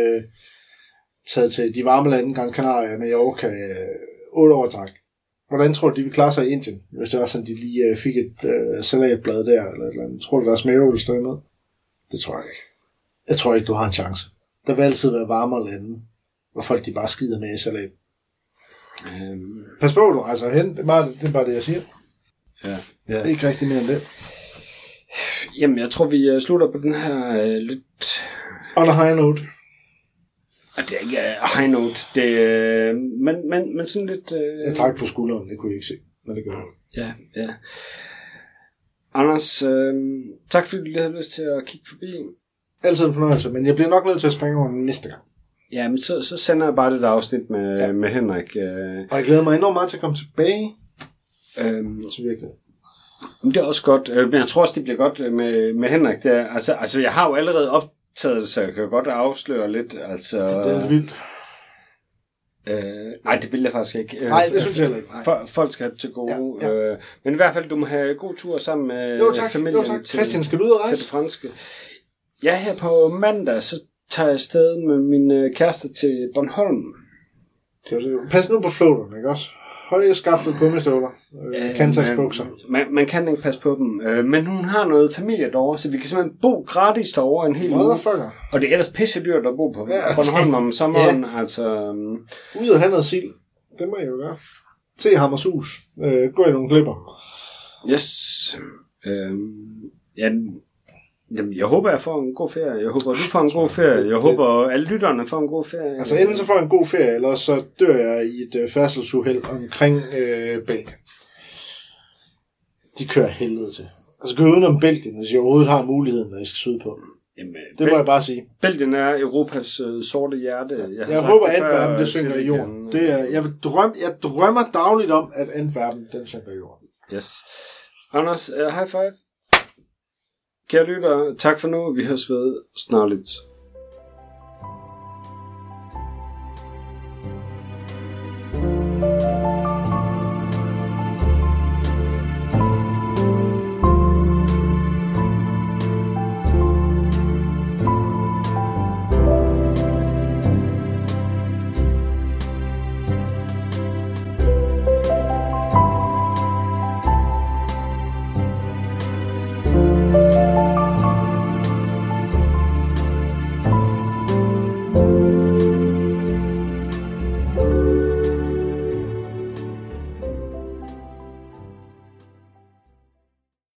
til de varme lande, Gran Canaria, Mallorca, 8 år træk. Hvordan tror du, de vil klare sig i Indien, hvis det var sådan, de lige fik et salatblad der, eller andet? Tror du, deres mave vil stå imod? Det tror jeg ikke. Jeg tror ikke, du har en chance. Der vil altid være varmere lande, hvor folk de bare skider med i salat. Pas på, du rejser hen. Det er bare det, jeg siger. Ja. Det er ikke rigtig mere end det. Jamen, jeg tror, vi slutter på den her lidt... On a high note. Det er ikke high note. Det, men sådan lidt... Jeg træk på skulderen, det kunne jeg ikke se. Men det gør det. Ja. Anders, tak fordi du lige havde lyst til at kigge forbi. Altid en fornøjelse, men jeg bliver nok nødt til at springe over den næste gang. Ja, men så sender jeg bare det afsnit med Henrik. Og jeg glæder mig enormt meget til at komme tilbage til virkeligheden. Det er også godt, men jeg tror også, det bliver godt med Henrik. Der. Altså, jeg har jo allerede optaget det, så jeg kan godt afsløre lidt. Altså, det er vildt. Nej, det vil jeg faktisk ikke. Nej, det synes jeg heller ikke. Folk skal have det til gode. Ja. Men i hvert fald, du må have god tur sammen med familien. Jo, tak. Christian, skal du ud og rejse? Til det franske. Ja, her på mandag, så tager jeg afsted med min kæreste til Bornholm. Pas nu på flåterne, ikke også? Høje skaftede gummistøvler, Kantax-bukser. Man kan ikke passe på dem. Men hun har noget familie derovre, så vi kan simpelthen bo gratis derovre en hel uge. Og det er ellers pisse dyrt at bo på Bornholm om sommeren. Altså, ud og have noget sild. Det må jeg jo gøre. Se Hammershus. Gå i nogle klipper. Yes. Jeg håber, jeg får en god ferie. Jeg håber, du får en god ferie. Jeg håber, alle lytterne får en god ferie. Altså, enten så får jeg en god ferie, eller så dør jeg i et færdselsuheld omkring Belgien. De kører helvede til. Altså, gå udenom Belgien, hvis jeg overhovedet har muligheden, når jeg skal sydpå. Jamen, det må jeg bare sige. Belgien er Europas sorte hjerte. Jeg håber, at Antwerpen, det synker i jorden. Jeg drømmer dagligt om, at Antwerpen, den synker i jorden. Yes. Anders, high five. Kære lytter, tak for nu. Vi høres ved snart lidt.